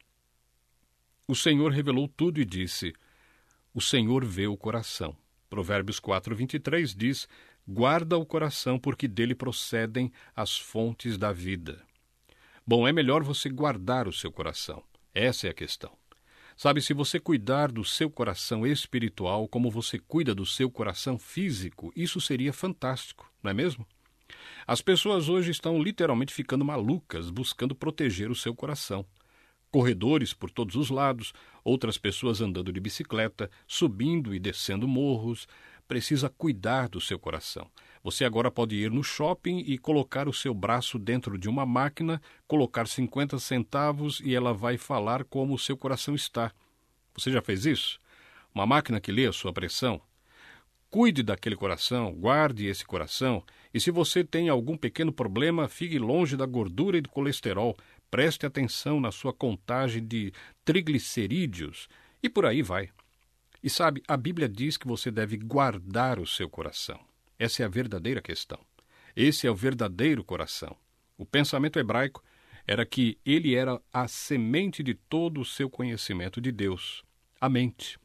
o Senhor revelou tudo e disse: o Senhor vê o coração. Provérbios quatro, vinte e três diz: guarda o coração, porque dele procedem as fontes da vida. Bom, é melhor você guardar o seu coração. Essa é a questão. Sabe, se você cuidar do seu coração espiritual como você cuida do seu coração físico, isso seria fantástico, não é mesmo? As pessoas hoje estão literalmente ficando malucas, buscando proteger o seu coração. Corredores por todos os lados, outras pessoas andando de bicicleta, subindo e descendo morros. Precisa cuidar do seu coração. Você agora pode ir no shopping e colocar o seu braço dentro de uma máquina, colocar cinquenta centavos e ela vai falar como o seu coração está. Você já fez isso? Uma máquina que lê a sua pressão? Cuide daquele coração, guarde esse coração, e se você tem algum pequeno problema, fique longe da gordura e do colesterol, preste atenção na sua contagem de triglicerídeos, e por aí vai. E sabe, a Bíblia diz que você deve guardar o seu coração. Essa é a verdadeira questão. Esse é o verdadeiro coração. O pensamento hebraico era que ele era a semente de todo o seu conhecimento de Deus, a mente.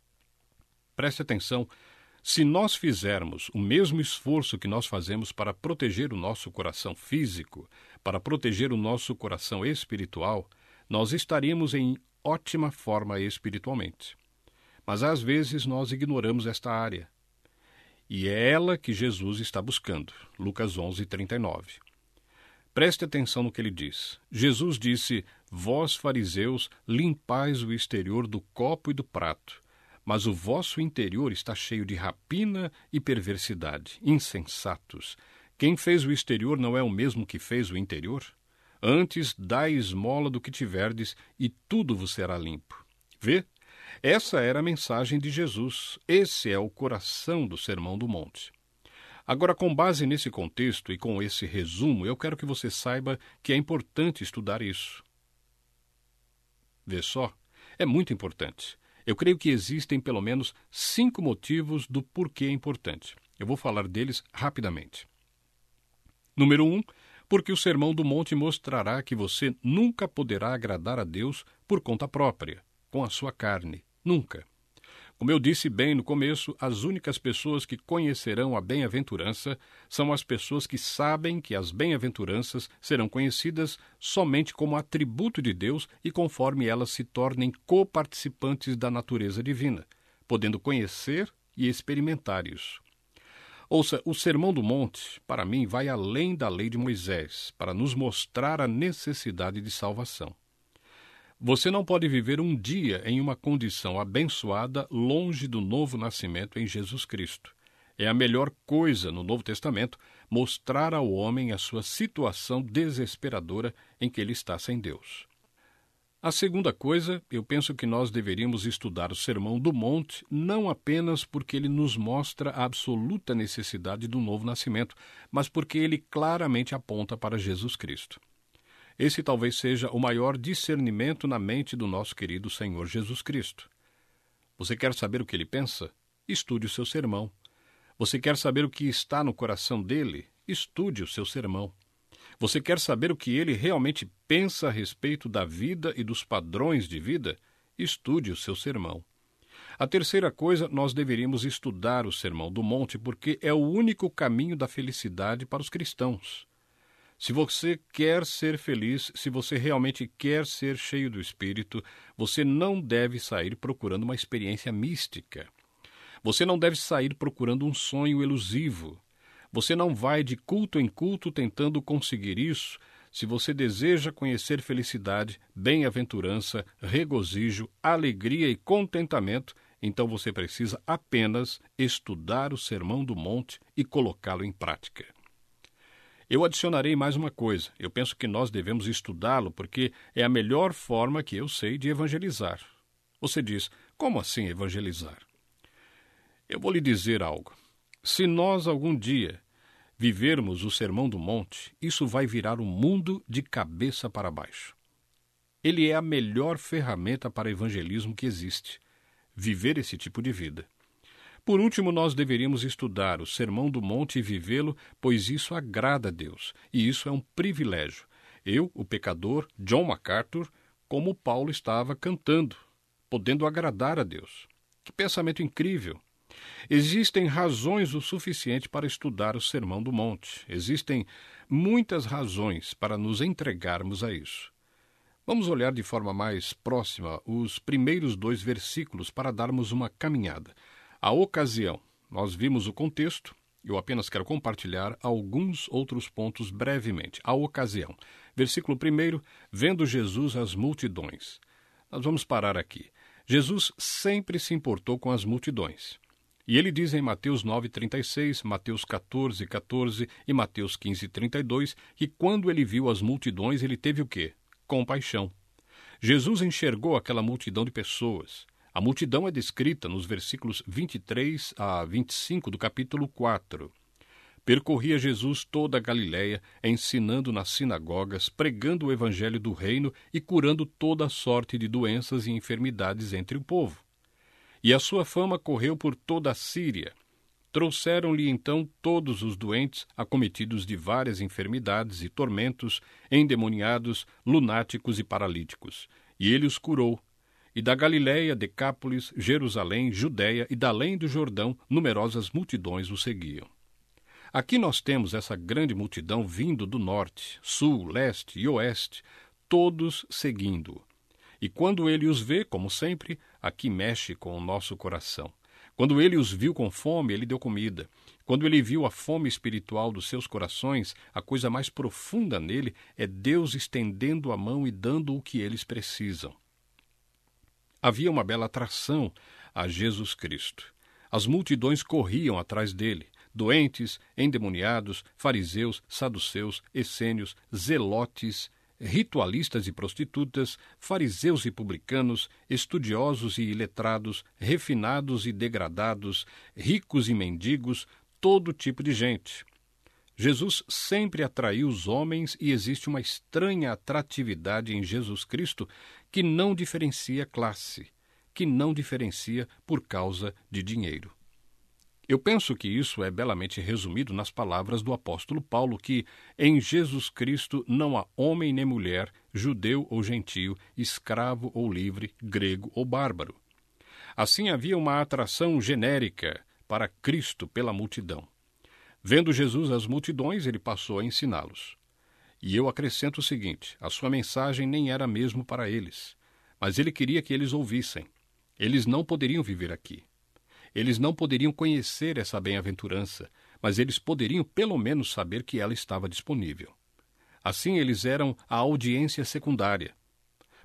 Preste atenção, se nós fizermos o mesmo esforço que nós fazemos para proteger o nosso coração físico, para proteger o nosso coração espiritual, nós estaríamos em ótima forma espiritualmente. Mas às vezes nós ignoramos esta área. E é ela que Jesus está buscando. Lucas onze, trinta e nove. Preste atenção no que ele diz. Jesus disse: vós, fariseus, limpais o exterior do copo e do prato, mas o vosso interior está cheio de rapina e perversidade. Insensatos! Quem fez o exterior não é o mesmo que fez o interior? Antes, dai esmola do que tiverdes, e tudo vos será limpo. Vê? Essa era a mensagem de Jesus. Esse é o coração do Sermão do Monte. Agora, com base nesse contexto e com esse resumo, eu quero que você saiba que é importante estudar isso. Vê só, é muito importante. Eu creio que existem pelo menos cinco motivos do porquê é importante. Eu vou falar deles rapidamente. Número um, porque o Sermão do Monte mostrará que você nunca poderá agradar a Deus por conta própria, com a sua carne. Nunca. Como eu disse bem no começo, as únicas pessoas que conhecerão a bem-aventurança são as pessoas que sabem que as bem-aventuranças serão conhecidas somente como atributo de Deus e conforme elas se tornem coparticipantes da natureza divina, podendo conhecer e experimentar isso. Ouça, o Sermão do Monte, para mim, vai além da lei de Moisés, para nos mostrar a necessidade de salvação. Você não pode viver um dia em uma condição abençoada longe do novo nascimento em Jesus Cristo. É a melhor coisa no Novo Testamento mostrar ao homem a sua situação desesperadora em que ele está sem Deus. A segunda coisa, eu penso que nós deveríamos estudar o Sermão do Monte não apenas porque ele nos mostra a absoluta necessidade do novo nascimento, mas porque ele claramente aponta para Jesus Cristo. Esse talvez seja o maior discernimento na mente do nosso querido Senhor Jesus Cristo. Você quer saber o que ele pensa? Estude o seu sermão. Você quer saber o que está no coração dele? Estude o seu sermão. Você quer saber o que ele realmente pensa a respeito da vida e dos padrões de vida? Estude o seu sermão. A terceira coisa, nós deveríamos estudar o Sermão do Monte porque é o único caminho da felicidade para os cristãos. Se você quer ser feliz, se você realmente quer ser cheio do Espírito, você não deve sair procurando uma experiência mística. Você não deve sair procurando um sonho elusivo. Você não vai de culto em culto tentando conseguir isso. Se você deseja conhecer felicidade, bem-aventurança, regozijo, alegria e contentamento, então você precisa apenas estudar o Sermão do Monte e colocá-lo em prática. Eu adicionarei mais uma coisa. Eu penso que nós devemos estudá-lo porque é a melhor forma que eu sei de evangelizar. Você diz, como assim evangelizar? Eu vou lhe dizer algo. Se nós algum dia vivermos o Sermão do Monte, isso vai virar o mundo de cabeça para baixo. Ele é a melhor ferramenta para evangelismo que existe. Viver esse tipo de vida. Por último, nós deveríamos estudar o Sermão do Monte e vivê-lo, pois isso agrada a Deus, e isso é um privilégio. Eu, o pecador, John MacArthur, como Paulo estava cantando, podendo agradar a Deus. Que pensamento incrível! Existem razões o suficiente para estudar o Sermão do Monte. Existem muitas razões para nos entregarmos a isso. Vamos olhar de forma mais próxima os primeiros dois versículos para darmos uma caminhada. A ocasião. Nós vimos o contexto. Eu apenas quero compartilhar alguns outros pontos brevemente. A ocasião. Versículo primeiro, vendo Jesus as multidões. Nós vamos parar aqui. Jesus sempre se importou com as multidões. E ele diz em Mateus nove, trinta e seis, Mateus quatorze, quatorze e Mateus quinze, trinta e dois, que quando ele viu as multidões, ele teve o quê? Compaixão. Jesus enxergou aquela multidão de pessoas. A multidão é descrita nos versículos vinte e três a vinte e cinco do capítulo quatro. Percorria Jesus toda a Galiléia, ensinando nas sinagogas, pregando o evangelho do reino e curando toda sorte de doenças e enfermidades entre o povo. E a sua fama correu por toda a Síria. Trouxeram-lhe então todos os doentes, acometidos de várias enfermidades e tormentos, endemoniados, lunáticos e paralíticos. E ele os curou. E da Galiléia, Decápolis, Jerusalém, Judéia e da além do Jordão, numerosas multidões o seguiam. Aqui nós temos essa grande multidão vindo do norte, sul, leste e oeste, todos seguindo-o. E quando ele os vê, como sempre, aqui mexe com o nosso coração. Quando ele os viu com fome, ele deu comida. Quando ele viu a fome espiritual dos seus corações, a coisa mais profunda nele é Deus estendendo a mão e dando o que eles precisam. Havia uma bela atração a Jesus Cristo. As multidões corriam atrás dele, doentes, endemoniados, fariseus, saduceus, essênios, zelotes, ritualistas e prostitutas, fariseus e publicanos, estudiosos e iletrados, refinados e degradados, ricos e mendigos, todo tipo de gente. Jesus sempre atraiu os homens e existe uma estranha atratividade em Jesus Cristo que não diferencia classe, que não diferencia por causa de dinheiro. Eu penso que isso é belamente resumido nas palavras do apóstolo Paulo, que em Jesus Cristo não há homem nem mulher, judeu ou gentio, escravo ou livre, grego ou bárbaro. Assim havia uma atração genérica para Cristo pela multidão. Vendo Jesus as multidões, ele passou a ensiná-los. E eu acrescento o seguinte, a sua mensagem nem era mesmo para eles, mas ele queria que eles ouvissem. Eles não poderiam viver aqui. Eles não poderiam conhecer essa bem-aventurança, mas eles poderiam pelo menos saber que ela estava disponível. Assim, eles eram a audiência secundária.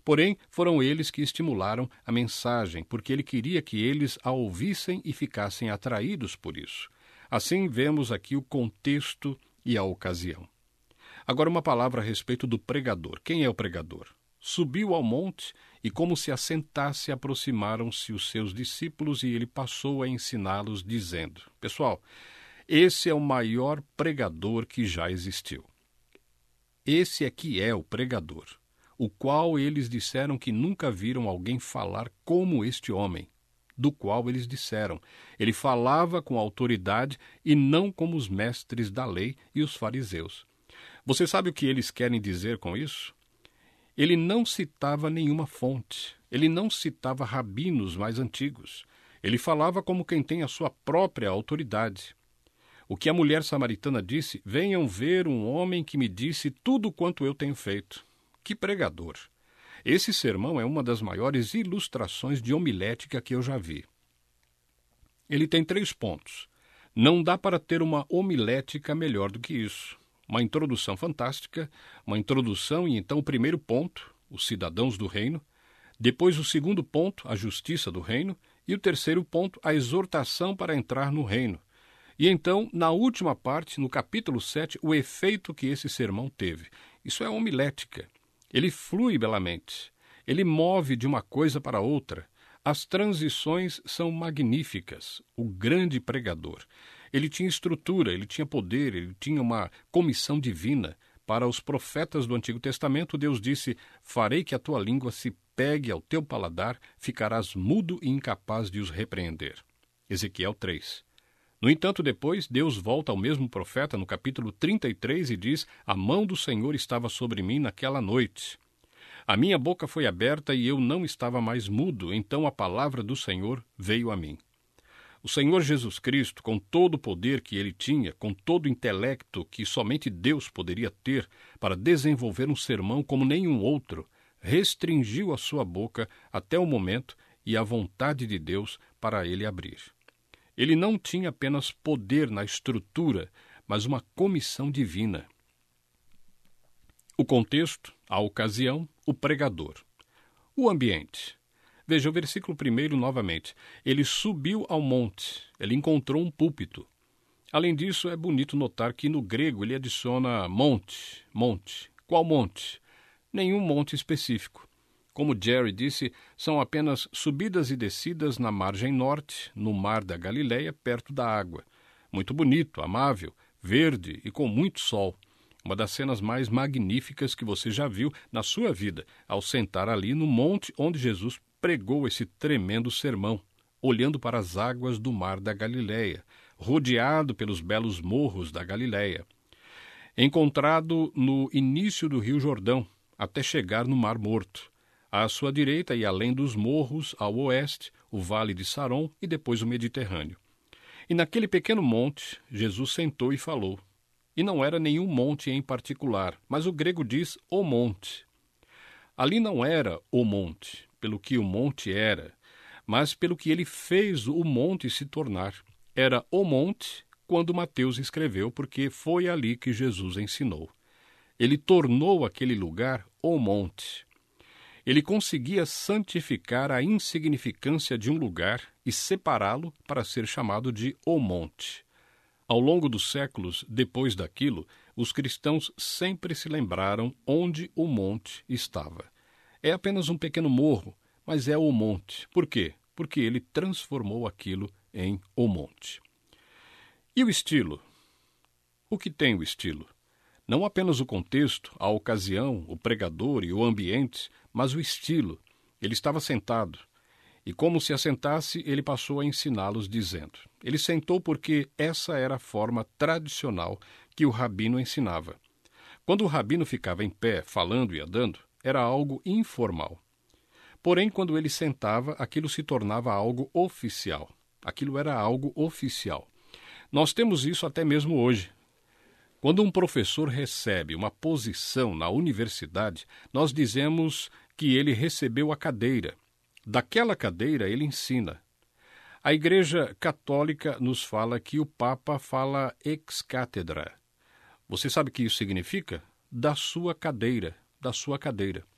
Porém, foram eles que estimularam a mensagem, porque ele queria que eles a ouvissem e ficassem atraídos por isso. Assim, vemos aqui o contexto e a ocasião. Agora, uma palavra a respeito do pregador. Quem é o pregador? Subiu ao monte e, como se assentasse, aproximaram-se os seus discípulos e ele passou a ensiná-los, dizendo: Pessoal, esse é o maior pregador que já existiu. Esse aqui é o pregador, o qual eles disseram que nunca viram alguém falar como este homem, do qual eles disseram. Ele falava com autoridade e não como os mestres da lei e os fariseus. Você sabe o que eles querem dizer com isso? Ele não citava nenhuma fonte, ele não citava rabinos mais antigos. Ele falava como quem tem a sua própria autoridade. O que a mulher samaritana disse: venham ver um homem que me disse tudo quanto eu tenho feito. Que pregador! Esse sermão é uma das maiores ilustrações de homilética que eu já vi. Ele tem três pontos. Não dá para ter uma homilética melhor do que isso. Uma introdução fantástica, uma introdução e então o primeiro ponto, os cidadãos do reino, depois o segundo ponto, a justiça do reino, e o terceiro ponto, a exortação para entrar no reino. E então, na última parte, no capítulo sete, o efeito que esse sermão teve. Isso é homilética. Ele flui belamente. Ele move de uma coisa para outra. As transições são magníficas. O grande pregador. Ele tinha estrutura, ele tinha poder, ele tinha uma comissão divina. Para os profetas do Antigo Testamento, Deus disse: farei que a tua língua se pegue ao teu paladar, ficarás mudo e incapaz de os repreender. Ezequiel três. No entanto, depois, Deus volta ao mesmo profeta no capítulo trinta e três e diz: a mão do Senhor estava sobre mim naquela noite. A minha boca foi aberta e eu não estava mais mudo, então a palavra do Senhor veio a mim. O Senhor Jesus Cristo, com todo o poder que ele tinha, com todo o intelecto que somente Deus poderia ter para desenvolver um sermão como nenhum outro, restringiu a sua boca até o momento e a vontade de Deus para ele abrir. Ele não tinha apenas poder na estrutura, mas uma comissão divina. O contexto, a ocasião, o pregador. O ambiente. Veja o versículo primeiro novamente. Ele subiu ao monte, ele encontrou um púlpito. Além disso, é bonito notar que no grego ele adiciona monte, monte. Qual monte? Nenhum monte específico. Como Jerry disse, são apenas subidas e descidas na margem norte, no mar da Galileia, perto da água. Muito bonito, amável, verde e com muito sol. Uma das cenas mais magníficas que você já viu na sua vida, ao sentar ali no monte onde Jesus pregou esse tremendo sermão, olhando para as águas do mar da Galileia, rodeado pelos belos morros da Galileia. Encontrado no início do Rio Jordão, até chegar no Mar Morto. À sua direita e além dos morros, ao oeste, o Vale de Saron e depois o Mediterrâneo. E naquele pequeno monte, Jesus sentou e falou. E não era nenhum monte em particular, mas o grego diz o monte. Ali não era o monte, pelo que o monte era, mas pelo que ele fez o monte se tornar. Era o monte quando Mateus escreveu, porque foi ali que Jesus ensinou. Ele tornou aquele lugar o monte. Ele conseguia santificar a insignificância de um lugar e separá-lo para ser chamado de o monte. Ao longo dos séculos, depois daquilo, os cristãos sempre se lembraram onde o monte estava. É apenas um pequeno morro, mas é o monte. Por quê? Porque ele transformou aquilo em o monte. E o estilo? O que tem o estilo? Não apenas o contexto, a ocasião, o pregador e o ambiente, mas o estilo. Ele estava sentado. E como se assentasse, ele passou a ensiná-los, dizendo. Ele sentou porque essa era a forma tradicional que o rabino ensinava. Quando o rabino ficava em pé, falando e andando, era algo informal. Porém, quando ele sentava, aquilo se tornava algo oficial. Aquilo era algo oficial. Nós temos isso até mesmo hoje. Quando um professor recebe uma posição na universidade, nós dizemos que ele recebeu a cadeira. Daquela cadeira ele ensina. A Igreja Católica nos fala que o Papa fala ex cátedra. Você sabe o que isso significa? Da sua cadeira, da sua cadeira.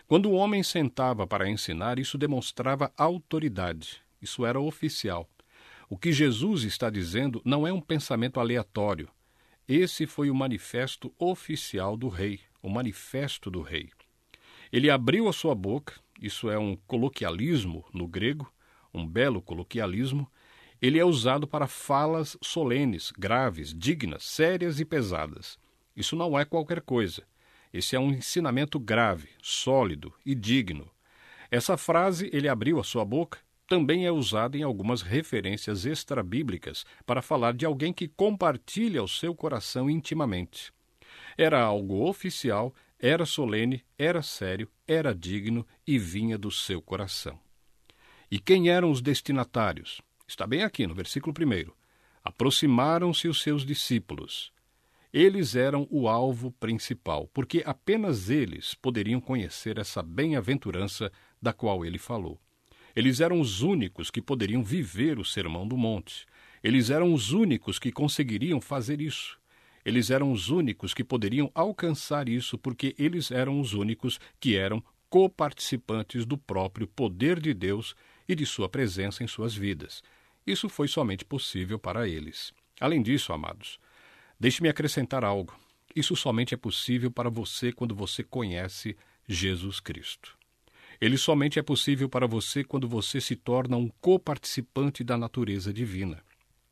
Quando o homem sentava para ensinar, isso demonstrava autoridade. Isso era oficial. O que Jesus está dizendo não é um pensamento aleatório. Esse foi o manifesto oficial do rei, o manifesto do rei. Ele abriu a sua boca, isso é um coloquialismo no grego, um belo coloquialismo. Ele é usado para falas solenes, graves, dignas, sérias e pesadas. Isso não é qualquer coisa. Esse é um ensinamento grave, sólido e digno. Essa frase, ele abriu a sua boca, também é usada em algumas referências extrabíblicas para falar de alguém que compartilha o seu coração intimamente. Era algo oficial, era solene, era sério, era digno e vinha do seu coração. E quem eram os destinatários? Está bem aqui no versículo primeiro. Aproximaram-se os seus discípulos. Eles eram o alvo principal, porque apenas eles poderiam conhecer essa bem-aventurança da qual ele falou. Eles eram os únicos que poderiam viver o Sermão do Monte. Eles eram os únicos que conseguiriam fazer isso. Eles eram os únicos que poderiam alcançar isso, porque eles eram os únicos que eram coparticipantes do próprio poder de Deus e de sua presença em suas vidas. Isso foi somente possível para eles. Além disso, amados, deixe-me acrescentar algo. Isso somente é possível para você quando você conhece Jesus Cristo. Ele somente é possível para você quando você se torna um coparticipante da natureza divina.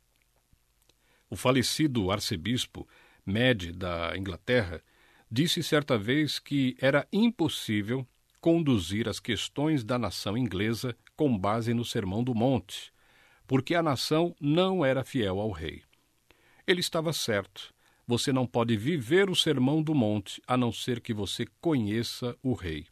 O falecido arcebispo Mede da Inglaterra disse certa vez que era impossível conduzir as questões da nação inglesa com base no Sermão do Monte, porque a nação não era fiel ao rei. Ele estava certo. Você não pode viver o Sermão do Monte a não ser que você conheça o rei.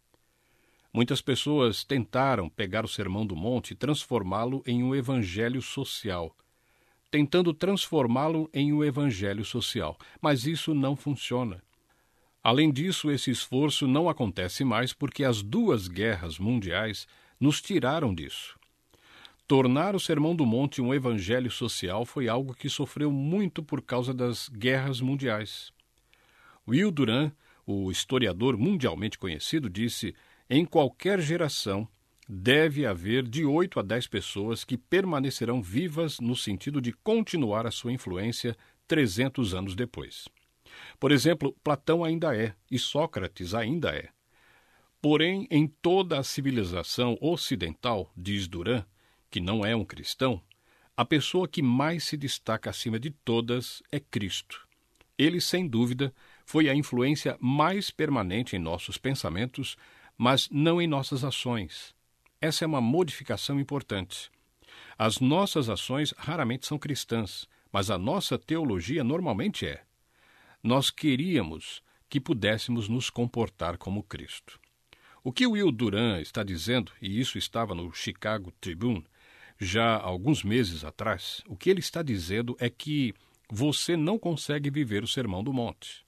Muitas pessoas tentaram pegar o Sermão do Monte e transformá-lo em um evangelho social, tentando transformá-lo em um evangelho social, mas isso não funciona. Além disso, esse esforço não acontece mais porque as duas guerras mundiais nos tiraram disso. Tornar o Sermão do Monte um evangelho social foi algo que sofreu muito por causa das guerras mundiais. Will Durant, o historiador mundialmente conhecido, disse: em qualquer geração deve haver de oito a dez pessoas que permanecerão vivas no sentido de continuar a sua influência trezentos anos depois. Por exemplo, Platão ainda é, e Sócrates ainda é. Porém, em toda a civilização ocidental, diz Durant, que não é um cristão, a pessoa que mais se destaca acima de todas é Cristo. Ele, sem dúvida, foi a influência mais permanente em nossos pensamentos, mas não em nossas ações. Essa é uma modificação importante. As nossas ações raramente são cristãs, mas a nossa teologia normalmente é. Nós queríamos que pudéssemos nos comportar como Cristo. O que Will Durant está dizendo, e isso estava no Chicago Tribune, já há alguns meses atrás, o que ele está dizendo é que você não consegue viver o Sermão do Monte.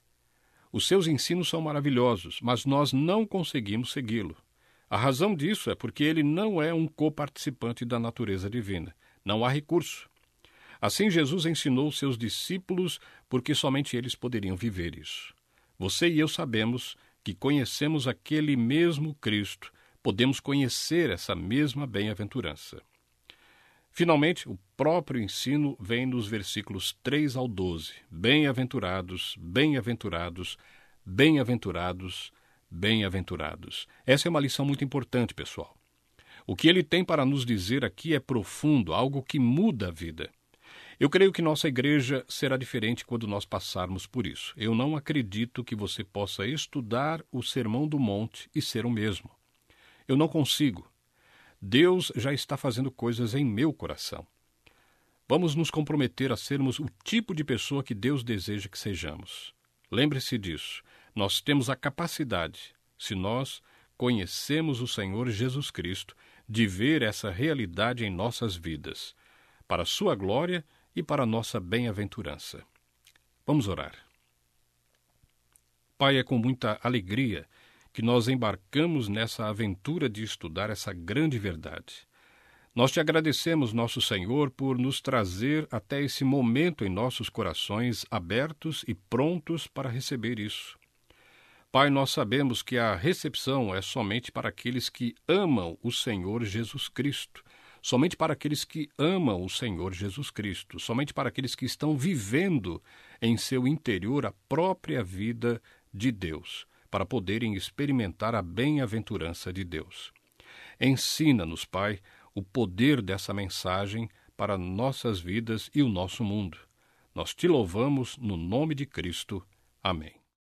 Os seus ensinos são maravilhosos, mas nós não conseguimos segui-lo. A razão disso é porque ele não é um coparticipante da natureza divina. Não há recurso. Assim, Jesus ensinou seus discípulos porque somente eles poderiam viver isso. Você e eu sabemos que conhecemos aquele mesmo Cristo, podemos conhecer essa mesma bem-aventurança. Finalmente, o próprio ensino vem nos versículos três ao doze. Bem-aventurados, bem-aventurados, bem-aventurados, bem-aventurados. Essa é uma lição muito importante, pessoal. O que ele tem para nos dizer aqui é profundo, algo que muda a vida. Eu creio que nossa igreja será diferente quando nós passarmos por isso. Eu não acredito que você possa estudar o Sermão do Monte e ser o mesmo. Eu não consigo. Deus já está fazendo coisas em meu coração. Vamos nos comprometer a sermos o tipo de pessoa que Deus deseja que sejamos. Lembre-se disso. Nós temos a capacidade, se nós conhecemos o Senhor Jesus Cristo, de ver essa realidade em nossas vidas, para a sua glória e para a nossa bem-aventurança. Vamos orar. Pai, é com muita alegria que nós embarcamos nessa aventura de estudar essa grande verdade. Nós te agradecemos, nosso Senhor, por nos trazer até esse momento em nossos corações abertos e prontos para receber isso. Pai, nós sabemos que a recepção é somente para aqueles que amam o Senhor Jesus Cristo, somente para aqueles que amam o Senhor Jesus Cristo, somente para aqueles que estão vivendo em seu interior a própria vida de Deus, para poderem experimentar a bem-aventurança de Deus. Ensina-nos, Pai, o poder dessa mensagem para nossas vidas e o nosso mundo. Nós te louvamos no nome de Cristo. Amém.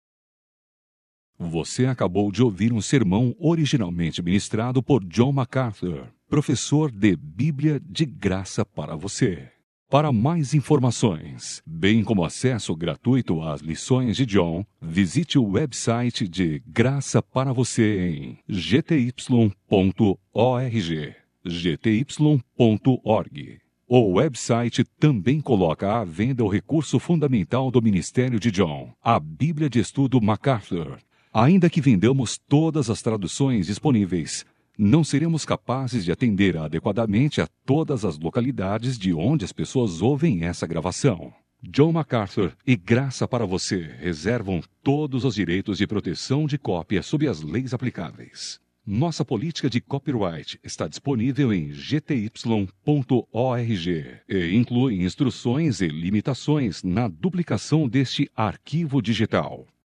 Você acabou de ouvir um sermão originalmente ministrado por John MacArthur, professor de Bíblia de Graça para você. Para mais informações, bem como acesso gratuito às lições de John, visite o website de Graça para você em g t y ponto org. g t y ponto org. O website também coloca à venda o recurso fundamental do ministério de John, a Bíblia de Estudo MacArthur. Ainda que vendamos todas as traduções disponíveis, não seremos capazes de atender adequadamente a todas as localidades de onde as pessoas ouvem essa gravação. John MacArthur e Graça para você reservam todos os direitos de proteção de cópia sob as leis aplicáveis. Nossa política de copyright está disponível em g t y ponto org e inclui instruções e limitações na duplicação deste arquivo digital.